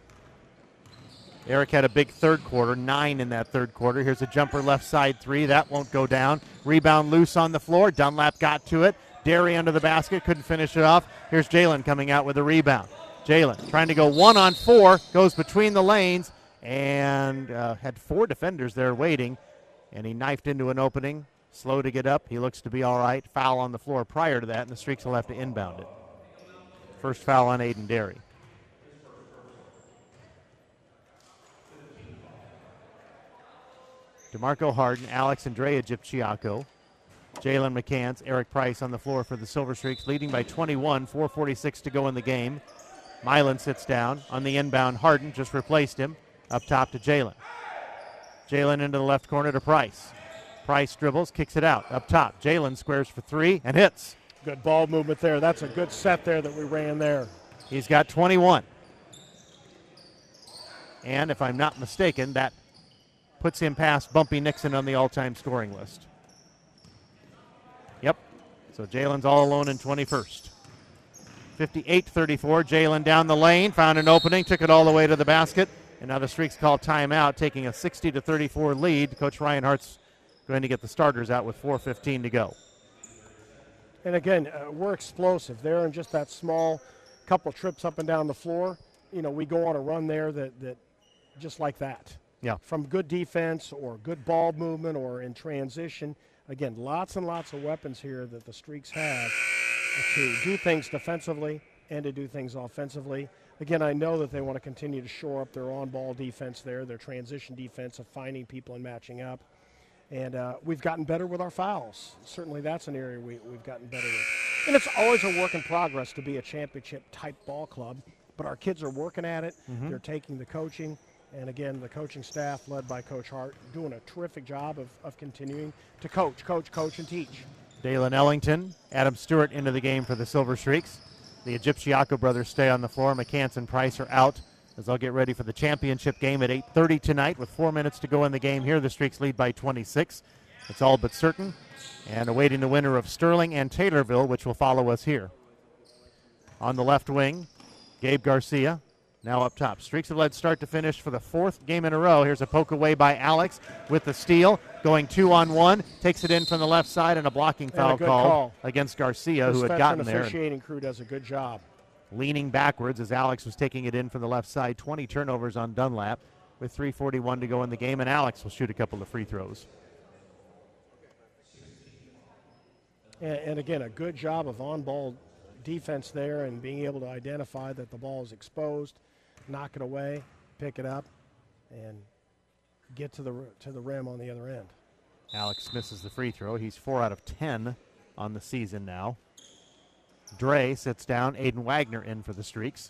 [SPEAKER 2] Eric had a big third quarter, 9 in that third quarter. Here's a jumper left side 3. That won't go down. Rebound loose on the floor. Dunlap got to it. Derry under the basket, couldn't finish it off. Here's Jalen coming out with a rebound. Jalen trying to go 1-on-4, goes between the lanes, and had 4 defenders there waiting, and he knifed into an opening. Slow to get up. He looks to be all right. Foul on the floor prior to that, and the Streaks will have to inbound it. First foul on Aiden Derry. DeMarco Harden, Alex Andrea Gypchiaco, Jalen McCants, Eric Price on the floor for the Silver Streaks, leading by 21, 4:46 to go in the game. Milan sits down. On the inbound, Harden just replaced him. Up top to Jalen. Jalen into the left corner to Price. Price dribbles, kicks it out. Up top, Jalen squares for 3 and hits.
[SPEAKER 3] Good ball movement there. That's a good set there that we ran there.
[SPEAKER 2] He's got 21. And if I'm not mistaken, that puts him past Bumpy Nixon on the all-time scoring list. Yep. So Jalen's all alone in 21st. 58-34. Jalen down the lane, found an opening, took it all the way to the basket, and now the Streaks call timeout, taking a 60-34 lead. Coach Ryan Hart's going to get the starters out with 4:15 to go.
[SPEAKER 3] And again, we're explosive. They're in just that small couple trips up and down the floor. You know, we go on a run there that just like that.
[SPEAKER 2] Yeah.
[SPEAKER 3] From good defense or good ball movement or in transition. Again, lots and lots of weapons here that the Streaks have to do things defensively and to do things offensively. Again, I know that they want to continue to shore up their on-ball defense there, their transition defense of finding people and matching up. And we've gotten better with our fouls. Certainly that's an area we've gotten better with. And it's always a work in progress to be a championship-type ball club, but our kids are working at it.
[SPEAKER 2] Mm-hmm.
[SPEAKER 3] They're taking the coaching. And again, the coaching staff led by Coach Hart doing a terrific job of continuing to coach, and teach.
[SPEAKER 2] Dalen Ellington, Adam Stewart into the game for the Silver Streaks. The Egyptiaco brothers stay on the floor. McCants and Price are out as they'll get ready for the championship game at 8:30 tonight with 4 minutes to go in the game here. The Streaks lead by 26. It's all but certain. And awaiting the winner of Sterling and Taylorville, which will follow us here. On the left wing, Gabe Garcia, now up top. Streaks have led start to finish for the 4th game in a row. Here's a poke away by Alex with the steal, going 2-on-1, takes it in from the left side, and a blocking foul call against Garcia, who had gotten there.
[SPEAKER 3] The officiating crew does a good job.
[SPEAKER 2] Leaning backwards as Alex was taking it in from the left side. 20 turnovers on Dunlap with 3:41 to go in the game, and Alex will shoot a couple of free throws.
[SPEAKER 3] And again, a good job of on-ball defense there and being able to identify that the ball is exposed, knock it away, pick it up, and get to the rim on the other end.
[SPEAKER 2] Alex misses the free throw. He's 4 out of 10 on the season now. Dre sits down. Aiden Wagner in for the Streaks.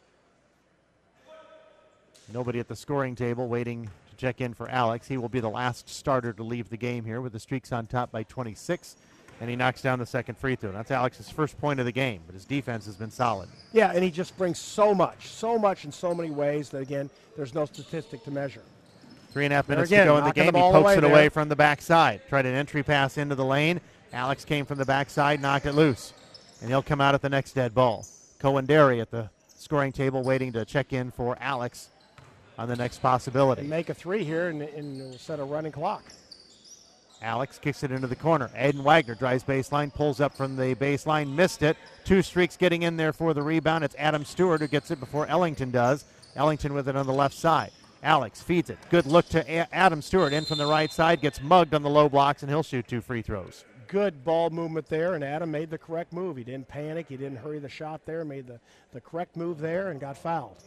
[SPEAKER 2] Nobody at the scoring table waiting to check in for Alex. He will be the last starter to leave the game here with the Streaks on top by 26. And he knocks down the second free throw. That's Alex's first point of the game, but his defense has been solid.
[SPEAKER 3] Yeah, and he just brings so much in so many ways that, again, there's no statistic to measure.
[SPEAKER 2] 3.5 minutes to go in the game. He pokes it away from the backside. Tried an entry pass into the lane. Alex came from the backside, knocked it loose. And he'll come out at the next dead ball. Cowendary at the scoring table waiting to check in for Alex on the next possibility.
[SPEAKER 3] And make a three here and set a running clock.
[SPEAKER 2] Alex kicks it into the corner. Aiden Wagner drives baseline, pulls up from the baseline, missed it. 2 Streaks getting in there for the rebound. It's Adam Stewart who gets it before Ellington does. Ellington with it on the left side. Alex feeds it. Good look to Adam Stewart in from the right side. Gets mugged on the low blocks, and he'll shoot 2 free throws.
[SPEAKER 3] Good ball movement there, and Adam made the correct move. He didn't panic. He didn't hurry the shot there. Made the correct move there and got fouled.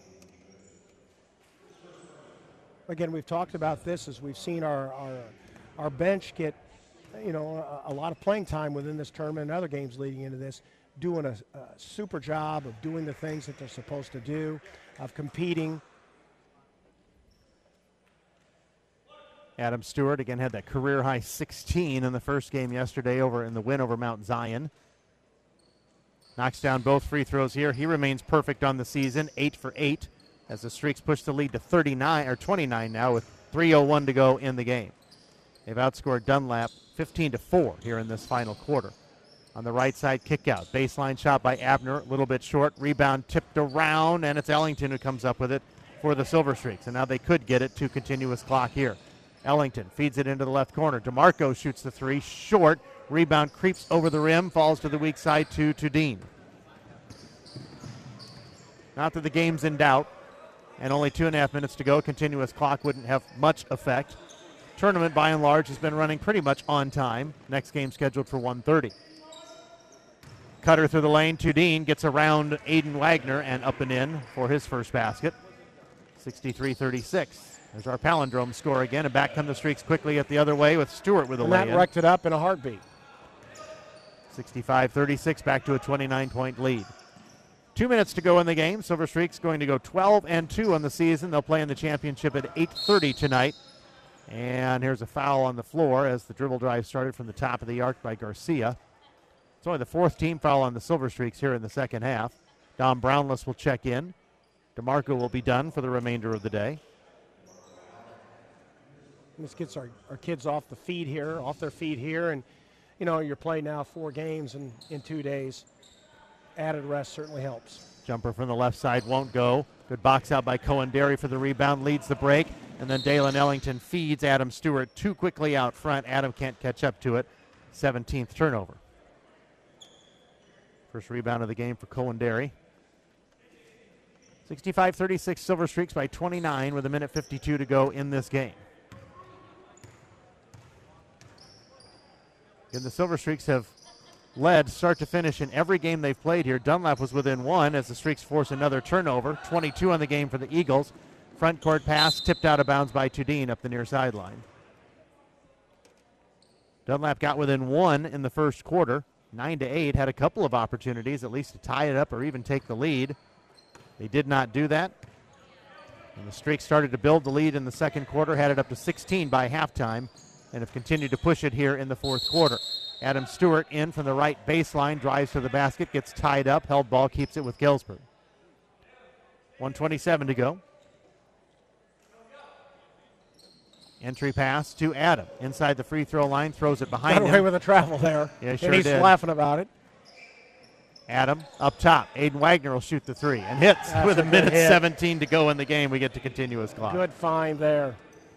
[SPEAKER 3] Again, we've talked about this as we've seen our bench get, a lot of playing time within this tournament and other games leading into this, doing a super job of doing the things that they're supposed to do, of competing.
[SPEAKER 2] Adam Stewart again had that career high 16 in the first game yesterday over in the win over Mount Zion. Knocks down both free throws here. He remains perfect on the season, 8 for 8, as the Streaks push the lead to 29 now with 3:01 to go in the game. They've outscored Dunlap 15-4 here in this final quarter. On the right side, kick out. Baseline shot by Abner, a little bit short. Rebound tipped around, and it's Ellington who comes up with it for the Silver Streaks. And now they could get it to continuous clock here. Ellington feeds it into the left corner. DeMarco shoots the 3, short. Rebound creeps over the rim, falls to the weak side to Tudine. Not that the game's in doubt, and only 2.5 minutes to go. Continuous clock wouldn't have much effect. Tournament, by and large, has been running pretty much on time. Next game scheduled for 1:30. Cutter through the lane. Tudine gets around Aiden Wagner and up and in for his first basket. 63-36. There's our palindrome score again, and back come the Streaks quickly at the other way with Stewart with a lay-in.
[SPEAKER 3] And that wrecked it up in a heartbeat.
[SPEAKER 2] 65-36, back to a 29-point lead. 2 minutes to go in the game. Silver Streaks going to go 12-2 on the season. They'll play in the championship at 8:30 tonight. And here's a foul on the floor as the dribble drive started from the top of the arc by Garcia. It's only the 4th team foul on the Silver Streaks here in the second half. Dom Brownless will check in. DeMarco will be done for the remainder of the day.
[SPEAKER 3] This gets our kids off their feet here. And, you're playing now 4 games in 2 days. Added rest certainly helps.
[SPEAKER 2] Jumper from the left side won't go. Good box out by Cowendary for the rebound, leads the break. And then Dalen Ellington feeds Adam Stewart too quickly out front. Adam can't catch up to it. 17th turnover. First rebound of the game for Cowendary. 65-36 Silver Streaks by 29 with 1:52 to go in this game. And the Silver Streaks have led start to finish in every game they've played here. Dunlap was within 1 as the Streaks force another turnover. 22 on the game for the Eagles. Front court pass tipped out of bounds by Tudine up the near sideline. Dunlap got within 1 in the first quarter. 9-8, had a couple of opportunities at least to tie it up or even take the lead. They did not do that. And the streak started to build the lead in the second quarter, had it up to 16 by halftime, and have continued to push it here in the fourth quarter. Adam Stewart in from the right baseline, drives to the basket, gets tied up, held ball, keeps it with Galesburg. 1:27 to go. Entry pass to Adam. Inside the free throw line, throws it behind him.
[SPEAKER 3] Got away with the travel there.
[SPEAKER 2] Yeah, sure
[SPEAKER 3] and he's
[SPEAKER 2] did.
[SPEAKER 3] laughing about it.
[SPEAKER 2] Adam up top. Aiden Wagner will shoot the three and hits.
[SPEAKER 3] That's
[SPEAKER 2] with
[SPEAKER 3] a
[SPEAKER 2] a
[SPEAKER 3] good
[SPEAKER 2] minute
[SPEAKER 3] hit.
[SPEAKER 2] 17 to go in the game. We get to continuous clock.
[SPEAKER 3] Good find there.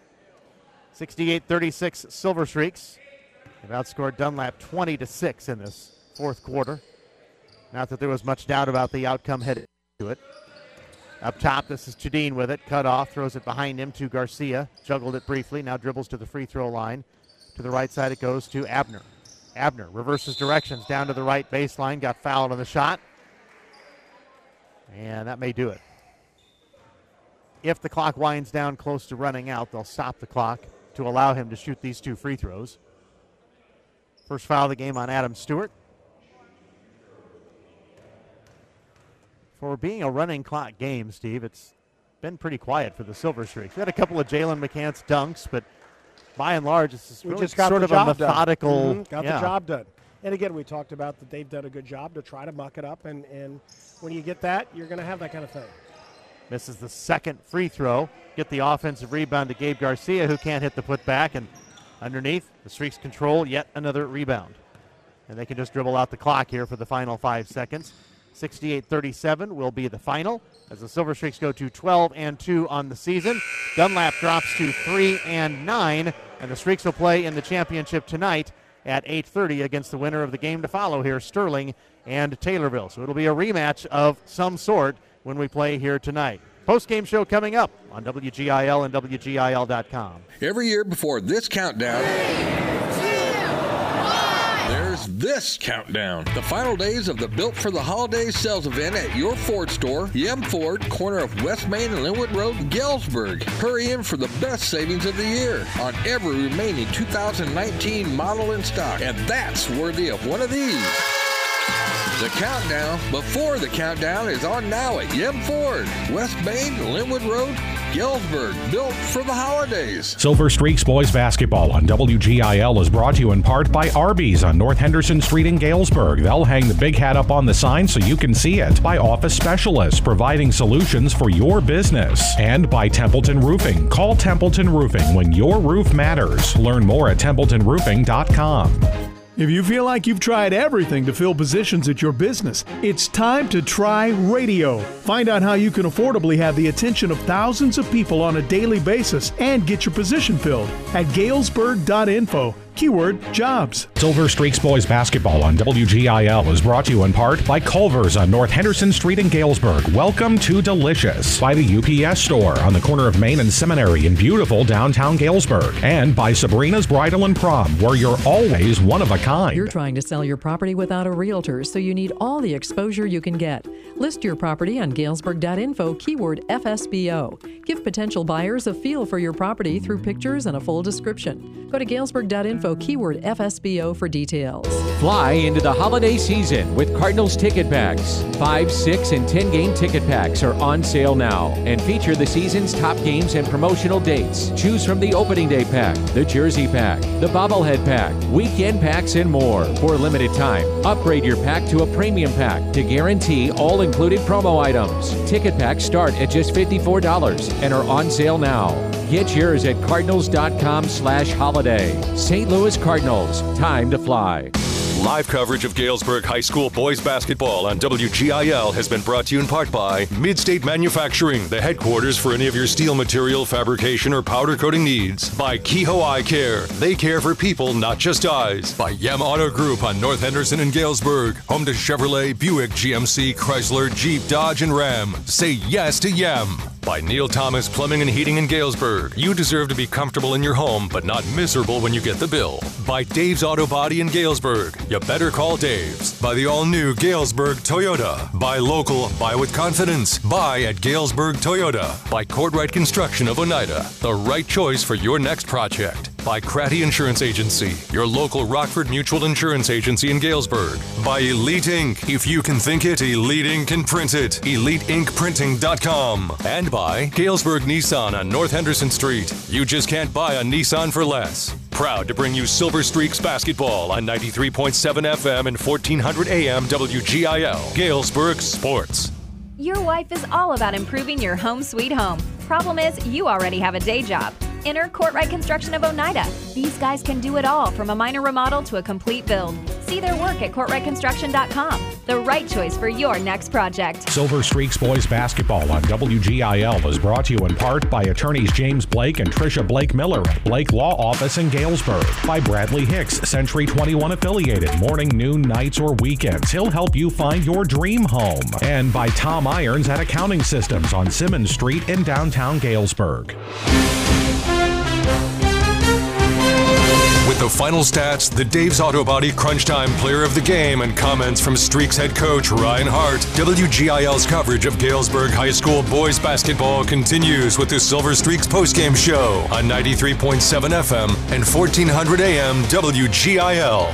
[SPEAKER 2] 68-36 Silver Streaks. They've outscored Dunlap 20-6 in this fourth quarter. Not that there was much doubt about the outcome headed to it. Up top, this is Chadine with it. Cut off, throws it behind him to Garcia. Juggled it briefly, now dribbles to the free throw line. To the right side it goes to Abner. Abner reverses directions down to the right baseline. Got fouled on the shot. And that may do it. If the clock winds down close to running out, they'll stop the clock to allow him to shoot these two free throws. First foul of the game on Adam Stewart. For being a running clock game, Steve, it's been pretty quiet for the Silver Streaks. We had a couple of Jalen McCants dunks, but by and large, it's really
[SPEAKER 3] just got
[SPEAKER 2] sort
[SPEAKER 3] the
[SPEAKER 2] of a
[SPEAKER 3] job
[SPEAKER 2] methodical.
[SPEAKER 3] done. Got the job done. And again, we talked about that they've done a good job to try to muck it up, and when you get that, you're going to have that kind of thing.
[SPEAKER 2] Misses the second free throw. Get the offensive rebound to Gabe Garcia, who can't hit the putback, and underneath, the Streaks control yet another rebound. And they can just dribble out the clock here for the final 5 seconds. 68-37 will be the final as the Silver Streaks go to 12-2 on the season. Dunlap drops to 3-9, and the Streaks will play in the championship tonight at 8:30 against the winner of the game to follow here, Sterling and Taylorville. So it'll be a rematch of some sort when we play here tonight. Post-game show coming up on WGIL and WGIL.com.
[SPEAKER 15] Every year before this countdown, there's this countdown. The final days of the Built for the Holidays sales event at your Ford store, Yem Ford, corner of West Main and Linwood Road, Galesburg. Hurry in for the best savings of the year on every remaining 2019 model in stock, and that's worthy of one of these. The countdown before the countdown is on now at Yem Ford, West Main, Linwood Road, Galesburg, built for the holidays.
[SPEAKER 6] Silver Streaks boys basketball on WGIL is brought to you in part by Arby's on North Henderson Street in Galesburg. They'll hang the big hat up on the sign so you can see it. By Office Specialists, providing solutions for your business. And by Templeton Roofing. Call Templeton Roofing when your roof matters. Learn more at TempletonRoofing.com.
[SPEAKER 16] If you feel like you've tried everything to fill positions at your business, it's time to try radio. Find out how you can affordably have the attention of thousands of people on a daily basis and get your position filled at Galesburg.info. Keyword jobs.
[SPEAKER 6] Silver Streaks boys basketball on WGIL is brought to you in part by Culver's on North Henderson Street in Galesburg. Welcome to Delicious. By the UPS store on the corner of Main and Seminary in beautiful downtown Galesburg. And by Sabrina's Bridal and Prom, where you're always one of a kind.
[SPEAKER 17] You're trying to sell your property without a realtor, so you need all the exposure you can get. List your property on Galesburg.info, keyword FSBO. Give potential buyers a feel for your property through pictures and a full description. Go to Galesburg.info, keyword FSBO for details.
[SPEAKER 18] Fly into the holiday season with Cardinals ticket packs. 5, 6, and 10 game ticket packs are on sale now and feature the season's top games and promotional dates. Choose from the opening day pack, the jersey pack, the bobblehead pack, weekend packs, and more. For a limited time, upgrade your pack to a premium pack to guarantee all included promo items. Ticket packs start at just $54 and are on sale now. Get yours at cardinals.com/holiday. St. Louis Cardinals, time to fly.
[SPEAKER 1] Live coverage of Galesburg High School boys basketball on WGIL has been brought to you in part by Midstate Manufacturing, the headquarters for any of your steel material fabrication or powder coating needs. By Kehoe Eye Care, they care for people, not just eyes. By Yem Auto Group on North Henderson and Galesburg, home to Chevrolet, Buick, GMC, Chrysler, Jeep, Dodge, and Ram. Say yes to Yem. By Neil Thomas Plumbing and Heating in Galesburg. You deserve to be comfortable in your home, but not miserable when you get the bill. By Dave's Auto Body in Galesburg. You better call Dave's. By the all-new Galesburg Toyota. Buy local, buy with confidence. Buy at Galesburg Toyota. By Cordwright Construction of Oneida. The right choice for your next project. By Cratty Insurance Agency, your local Rockford Mutual Insurance Agency in Galesburg. By Elite Ink. If you can think it, Elite Ink can print it. EliteInkPrinting.com. And by Galesburg Nissan on North Henderson Street. You just can't buy a Nissan for less. Proud to bring you Silver Streaks basketball on 93.7 FM and 1400 AM WGIL. Galesburg Sports.
[SPEAKER 11] Your wife is all about improving your home sweet home. Problem is, you already have a day job. Enter Courtright Construction of Oneida. These guys can do it all, from a minor remodel to a complete build. See their work at CourtrightConstruction.com. The right choice for your next project.
[SPEAKER 6] Silver Streaks boys basketball on WGIL is brought to you in part by attorneys James Blake and Tricia Blake Miller at Blake Law Office in Galesburg. By Bradley Hicks, Century 21 affiliated, morning, noon, nights, or weekends. He'll help you find your dream home. And by Tom Irons at Accounting Systems on Simmons Street in downtown Galesburg.
[SPEAKER 1] With the final stats, the Dave's Auto Body Crunch Time Player of the Game, and comments from Streaks head coach Ryan Hart, WGIL's coverage of Galesburg High School boys basketball continues with the Silver Streaks postgame show on 93.7 FM and 1400 AM WGIL.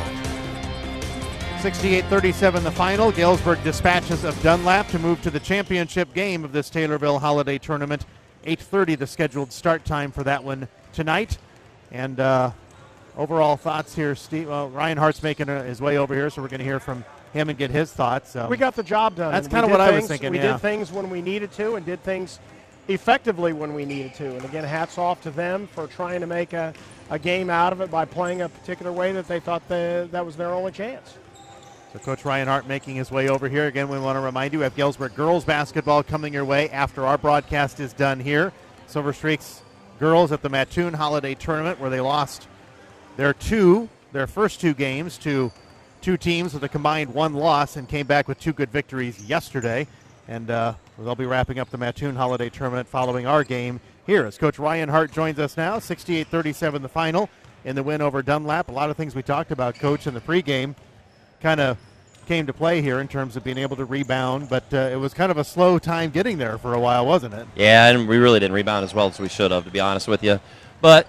[SPEAKER 2] 68-37 the final. Galesburg dispatches of Dunlap to move to the championship game of this Taylorville Holiday Tournament. 8:30 the scheduled start time for that one tonight. And overall thoughts here, Steve. Well, Ryan Hart's making his way over here, so we're going to hear from him and get his thoughts.
[SPEAKER 3] We got the job done.
[SPEAKER 2] That's kind of what I was thinking.
[SPEAKER 3] We did things when we needed to and did things effectively when we needed to. And again, hats off to them for trying to make a game out of it by playing a particular way that they thought that was their only chance.
[SPEAKER 2] So Coach Ryan Hart making his way over here. Again, we want to remind you we have Galesburg girls basketball coming your way after our broadcast is done here. Silver Streaks girls at the Mattoon Holiday Tournament, where they lost their first two games to two teams with a combined one loss, and came back with two good victories yesterday. And they'll be wrapping up the Mattoon Holiday Tournament following our game here as Coach Ryan Hart joins us now. 68-37 the final in the win over Dunlap. A lot of things we talked about, Coach, in the pregame kind of came to play here in terms of being able to rebound, but it was kind of a slow time getting there for a while, wasn't it?
[SPEAKER 19] Yeah, and we really didn't rebound as well as we should have, to be honest with you. But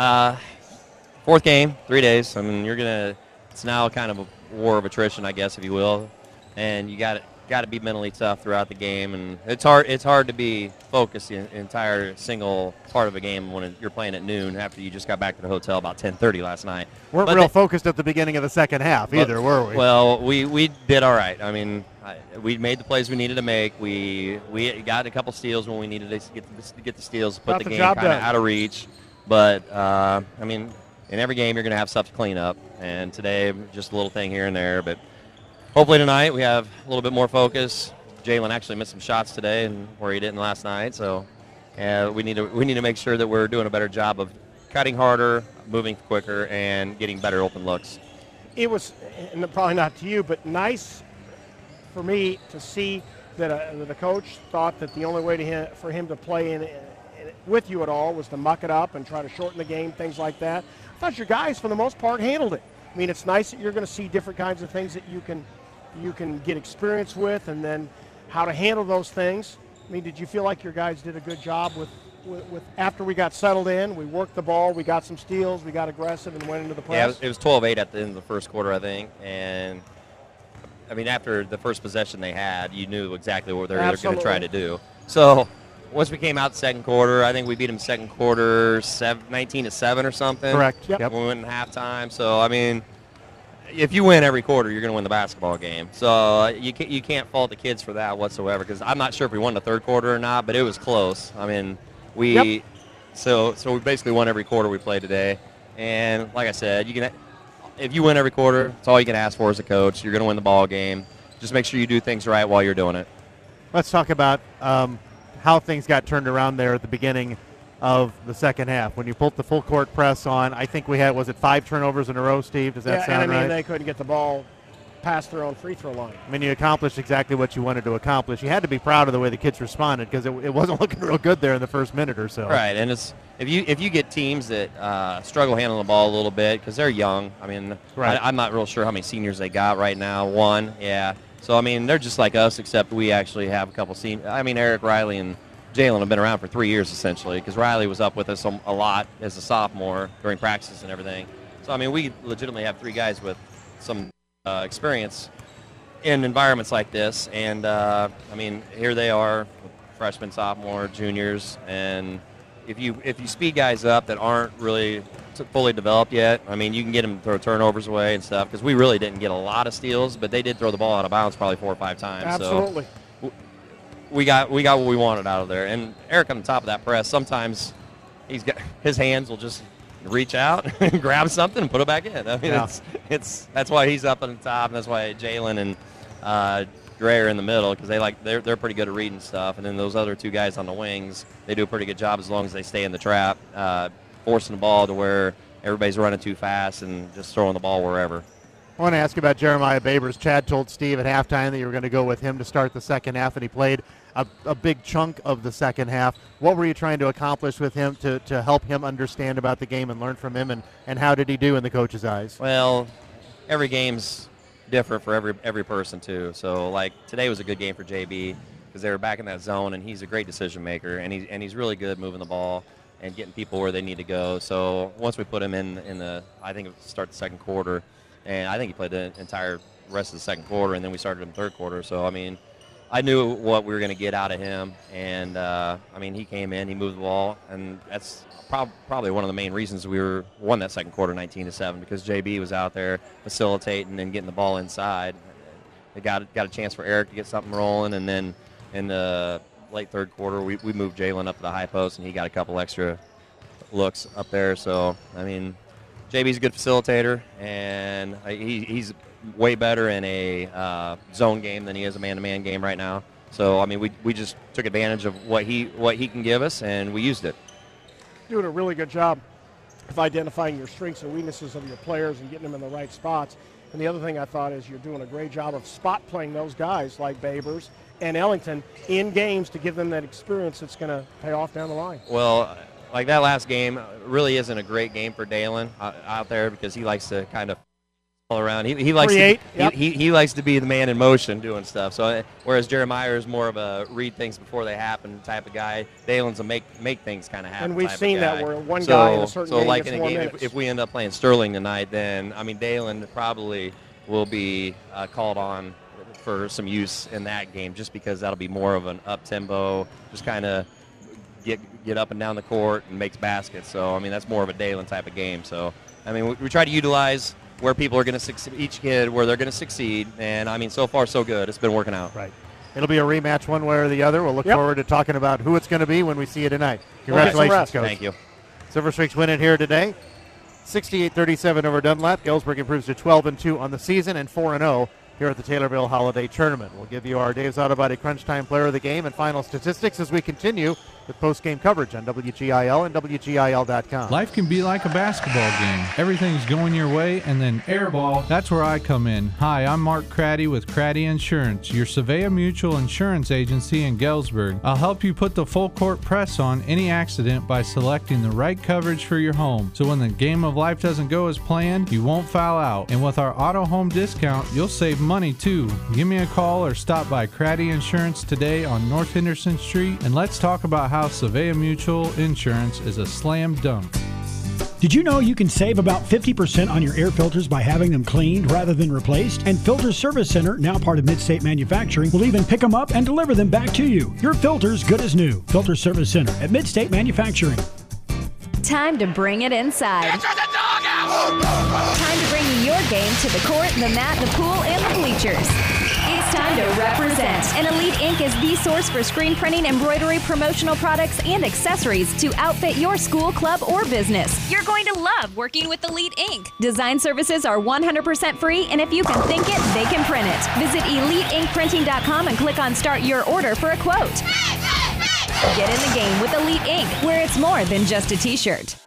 [SPEAKER 19] fourth game, 3 days. I mean, it's now kind of a war of attrition, I guess, if you will, and you got to be mentally tough throughout the game, and it's hard to be focused the entire single part of a game when you're playing at noon after you just got back to the hotel about 10:30 last night.
[SPEAKER 2] Weren't real focused at the beginning of the second half either, were we?
[SPEAKER 19] Well, we did all right. I mean, we made the plays we needed to make. We got a couple steals when we needed to get the steals, put the game kind of out of reach. But I mean, in every game you're going to have stuff to clean up, and today just a little thing here and there, but hopefully tonight we have a little bit more focus. Jalen actually missed some shots today, and where he didn't last night. So, we need to make sure that we're doing a better job of cutting harder, moving quicker, and getting better open looks.
[SPEAKER 3] It was, and probably not to you, but nice for me to see that the coach thought that the only way for him to play with you at all was to muck it up and try to shorten the game, things like that. I thought your guys, for the most part, handled it. I mean, it's nice that you're going to see different kinds of things that you can get experience with, and then how to handle those things. I mean, did you feel like your guys did a good job with after we got settled in, we worked the ball, we got some steals, we got aggressive and went into the press?
[SPEAKER 19] Yeah, it was 12-8 at the end of the first quarter, I think. And, I mean, after the first possession they had, you knew exactly what they were going to try to do. So once we came out the second quarter, I think we beat them second quarter 19-7 or something.
[SPEAKER 2] Correct. Yep.
[SPEAKER 19] We went in halftime. So, I mean, if you win every quarter, you're going to win the basketball game. So you can't fault the kids for that whatsoever, because I'm not sure if we won the third quarter or not, but it was close. I mean, so we basically won every quarter we played today. And like I said, if you win every quarter, it's all you can ask for as a coach. You're going to win the ball game. Just make sure you do things right while you're doing it.
[SPEAKER 2] Let's talk about how things got turned around there at the beginning of the second half. When you pulled the full court press on, I think we had, was it 5 turnovers in a row, Steve? Does that sound right?
[SPEAKER 3] I mean, they couldn't get the ball past their own free throw line.
[SPEAKER 2] I mean, you accomplished exactly what you wanted to accomplish. You had to be proud of the way the kids responded, because it wasn't looking real good there in the first minute or so.
[SPEAKER 19] Right, and it's if you get teams that struggle handling the ball a little bit because they're young. I mean, right. I'm not real sure how many seniors they got right now. One, yeah. So I mean, they're just like us, except we actually have a couple seniors. I mean, Eric Riley and Jalen have been around for 3 years essentially, because Riley was up with us a lot as a sophomore during practices and everything. So, I mean, we legitimately have 3 guys with some experience in environments like this. And, I mean, here they are, freshmen, sophomore, juniors. And if you speed guys up that aren't really fully developed yet, I mean, you can get them to throw turnovers away and stuff, because we really didn't get a lot of steals, but they did throw the ball out of bounds probably 4 or 5 times.
[SPEAKER 3] Absolutely.
[SPEAKER 19] So we got what we wanted out of there. And Eric on the top of that press, sometimes his hands will just reach out and grab something and put it back in. I mean, that's why he's up on the top, and that's why Jalen and Gray are in the middle, because they're pretty good at reading stuff. And then those other 2 guys on the wings, they do a pretty good job as long as they stay in the trap, forcing the ball to where everybody's running too fast and just throwing the ball wherever.
[SPEAKER 2] I want to ask you about Jeremiah Babers. Chad told Steve at halftime that you were going to go with him to start the second half, and he played a big chunk of the second half. What were you trying to accomplish with him to help him understand about the game and learn from him, and how did he do in the coach's eyes?
[SPEAKER 19] Well, every game's different for every person too. So, like, today was a good game for JB because they were back in that zone, and he's a great decision maker, and he's really good moving the ball and getting people where they need to go. So once we put him in the, I think it was start the second quarter, and I think he played the entire rest of the second quarter, and then we started in the third quarter. So, I mean, I knew what we were going to get out of him, and, I mean, he came in, he moved the ball, and that's probably one of the main reasons we won that second quarter 19-7, because JB was out there facilitating and getting the ball inside. They got a chance for Eric to get something rolling, and then in the late third quarter, we moved Jalen up to the high post, and he got a couple extra looks up there. So, I mean, JB's a good facilitator, and he's way better in a zone game than he is a man-to-man game right now. So, I mean, we just took advantage of what he can give us, and we used it.
[SPEAKER 3] Doing a really good job of identifying your strengths and weaknesses of your players and getting them in the right spots. And the other thing I thought is you're doing a great job of spot playing those guys like Babers and Ellington in games to give them that experience that's going to pay off down the line.
[SPEAKER 19] Well, like that last game really isn't a great game for Dalen out there, because he likes to kind of all around. He likes
[SPEAKER 3] create.
[SPEAKER 19] He likes to be the man in motion doing stuff. So whereas Jeremiah is more of a read things before they happen type of guy, Dalen's a make things kind of happen.
[SPEAKER 3] And we've
[SPEAKER 19] type
[SPEAKER 3] seen
[SPEAKER 19] of guy.
[SPEAKER 3] that where one guy in a certain game
[SPEAKER 19] like
[SPEAKER 3] gets
[SPEAKER 19] in a
[SPEAKER 3] 4
[SPEAKER 19] game,
[SPEAKER 3] minutes.
[SPEAKER 19] if we end up playing Sterling tonight, then I mean Dalen probably will be called on for some use in that game, just because that'll be more of an up tempo, just kind of get up and down the court and makes baskets. So I mean that's more of a Dalen type of game. So I mean we try to utilize where people are going to succeed, each kid where they're going to succeed, and I mean so far so good. It's been working out.
[SPEAKER 2] Right. It'll be a rematch one way or the other. We'll look forward to talking about who it's going to be when we see you tonight. Congratulations, Coach.
[SPEAKER 19] Thank you.
[SPEAKER 2] Silver Streaks win it here today. 68-37 over Dunlap. Galesburg improves to 12-2 on the season and 4-0 here at the Taylorville Holiday Tournament. We'll give you our Dave's Auto Body Crunch Time Player of the Game and final statistics as we continue with post-game coverage on WGIL and WGIL.com.
[SPEAKER 10] Life can be like a basketball game. Everything's going your way, and then airball, that's where I come in. Hi, I'm Mark Craddy with Craddy Insurance, your Surveyor Mutual Insurance Agency in Galesburg. I'll help you put the full court press on any accident by selecting the right coverage for your home. So when the game of life doesn't go as planned, you won't foul out. And with our auto home discount, you'll save money too. Give me a call or stop by Craddy Insurance today on North Henderson Street, and let's talk about how Surveyor Mutual Insurance is a slam dunk.
[SPEAKER 4] Did you know you can save about 50% on your air filters by having them cleaned rather than replaced? And Filter Service Center, now part of Midstate Manufacturing, will even pick them up and deliver them back to you. Your filter's good as new. Filter Service Center at Midstate Manufacturing.
[SPEAKER 11] Time to bring it inside. Time to bring your game to the court, the mat, the pool, and the bleachers. It's time to represent. And Elite Inc. is the source for screen printing, embroidery, promotional products, and accessories to outfit your school, club, or business.
[SPEAKER 20] You're going to love working with Elite Inc.
[SPEAKER 11] Design services are 100% free, and if you can think it, they can print it. Visit EliteInkPrinting.com and click on Start Your Order for a quote. Get in the game with Elite Inc., where it's more than just a t-shirt.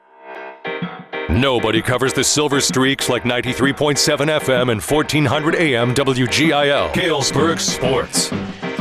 [SPEAKER 1] Nobody covers the Silver Streaks like 93.7 FM and 1400 AM WGIL. Galesburg Sports.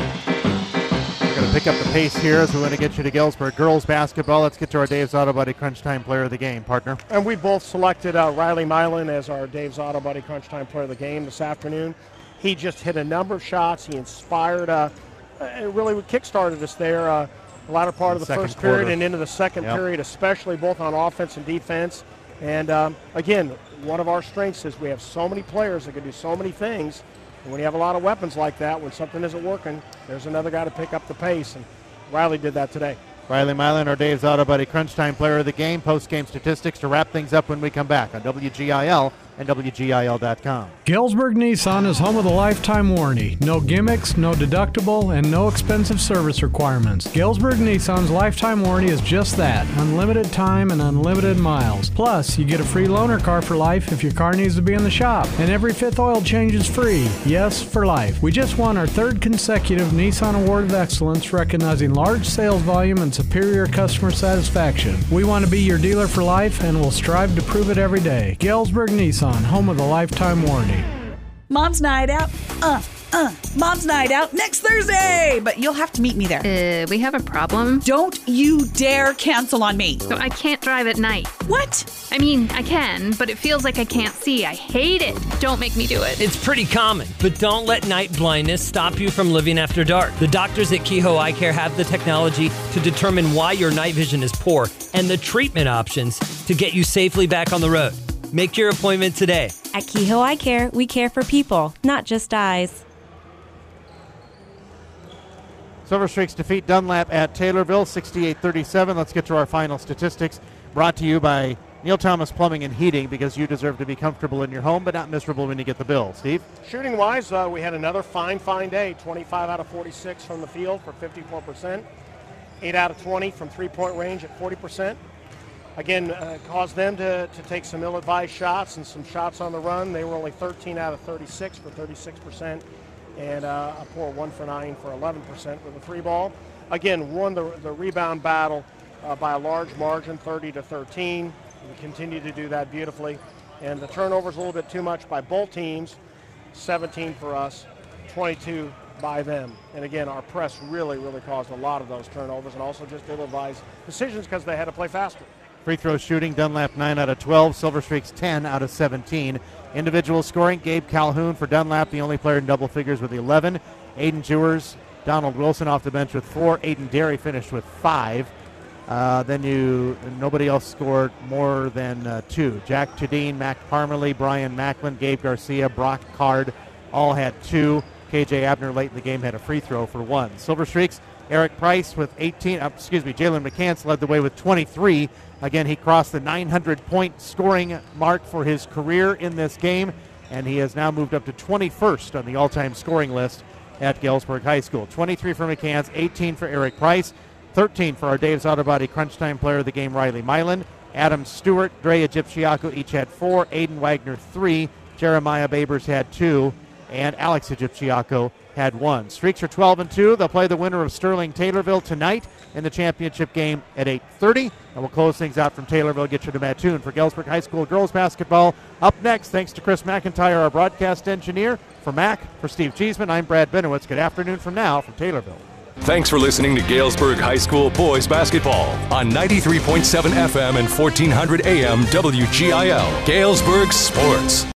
[SPEAKER 2] We're going to pick up the pace here as we want to get you to Galesburg girls basketball. Let's get to our Dave's Auto Body Crunch Time Player of the Game, partner.
[SPEAKER 3] And we both selected Riley Milan as our Dave's Auto Body Crunch Time Player of the Game this afternoon. He just hit a number of shots. He inspired, it really kick-started us there. the latter part of the
[SPEAKER 2] Second
[SPEAKER 3] first period
[SPEAKER 2] quarter.
[SPEAKER 3] and into the second period, especially both on offense and defense. And again, one of our strengths is we have so many players that can do so many things. And when you have a lot of weapons like that, when something isn't working, there's another guy to pick up the pace. And Riley did that today.
[SPEAKER 2] Riley Milan, our Dave's Auto Buddy Crunch Time Player of the Game. Post-game statistics to wrap things up when we come back on WGIL and WGIL.com.
[SPEAKER 16] Galesburg Nissan is home of the lifetime warranty. No gimmicks, no deductible, and no expensive service requirements. Galesburg Nissan's lifetime warranty is just that, unlimited time and unlimited miles. Plus, you get a free loaner car for life if your car needs to be in the shop. And every fifth oil change is free. Yes, for life. We just won our third consecutive Nissan Award of Excellence, recognizing large sales volume and superior customer satisfaction. We want to be your dealer for life and will strive to prove it every day. Galesburg Nissan, home of the lifetime warranty.
[SPEAKER 21] Mom's night out. Mom's night out next Thursday, but you'll have to meet me there.
[SPEAKER 22] We have a problem.
[SPEAKER 21] Don't you dare cancel on me.
[SPEAKER 22] So I can't drive at night.
[SPEAKER 21] What?
[SPEAKER 22] I mean, I can, but it feels like I can't see. I hate it. Don't make me do it.
[SPEAKER 23] It's pretty common, but don't let night blindness stop you from living after dark. The doctors at Kehoe Eye Care have the technology to determine why your night vision is poor and the treatment options to get you safely back on the road. Make your appointment today.
[SPEAKER 24] At Kehoe Eye Care, we care for people, not just eyes.
[SPEAKER 2] Silver Streaks defeat Dunlap at Taylorville, 68-37. Let's get to our final statistics, brought to you by Neil Thomas Plumbing and Heating, because you deserve to be comfortable in your home, but not miserable when you get the bill. Steve?
[SPEAKER 3] Shooting-wise, we had another fine day. 25 out of 46 from the field for 54%. 8 out of 20 from three-point range at 40%. Again, caused them to take some ill-advised shots and some shots on the run. They were only 13 out of 36 for 36%. And a poor 1 for 9 for 11% with the three ball. Again, won the rebound battle by a large margin, 30-13. We continue to do that beautifully. And the turnovers a little bit too much by both teams, 17 for us, 22 by them. And again, our press really caused a lot of those turnovers and also just ill-advised decisions because they had to play faster.
[SPEAKER 2] Free throw shooting, Dunlap 9 out of 12, Silver Streaks 10 out of 17. Individual scoring, Gabe Calhoun for Dunlap, the only player in double figures with 11. Aiden Jewers, Donald Wilson off the bench with 4. Aiden Derry finished with 5. Nobody else scored more than 2. Jack Tudine, Mac Parmalee, Brian Macklin, Gabe Garcia, Brock Card all had 2. KJ Abner late in the game had a free throw for 1. Silver Streaks, Eric Price with 18. Jalen McCants led the way with 23. Again, he crossed the 900-point scoring mark for his career in this game, and he has now moved up to 21st on the all-time scoring list at Galesburg High School. 23 for McCants, 18 for Eric Price, 13 for our Dave's Auto Body Crunch Time Player of the Game, Riley Milan. Adam Stewart, Dre Egyptiaco each had 4. Aiden Wagner 3. Jeremiah Babers had 2. And Alex Egyptiaco had 1. Streaks are 12-2. They'll play the winner of Sterling Taylorville tonight in the championship game at 8:30. And we'll close things out from Taylorville, get you to Mattoon for Galesburg High School girls basketball. Up next, thanks to Chris McIntyre, our broadcast engineer. For Mac, for Steve Cheeseman, I'm Brad Benowitz. Good afternoon from now from Taylorville.
[SPEAKER 1] Thanks for listening to Galesburg High School boys basketball on 93.7 FM and 1400 AM WGIL. Galesburg Sports.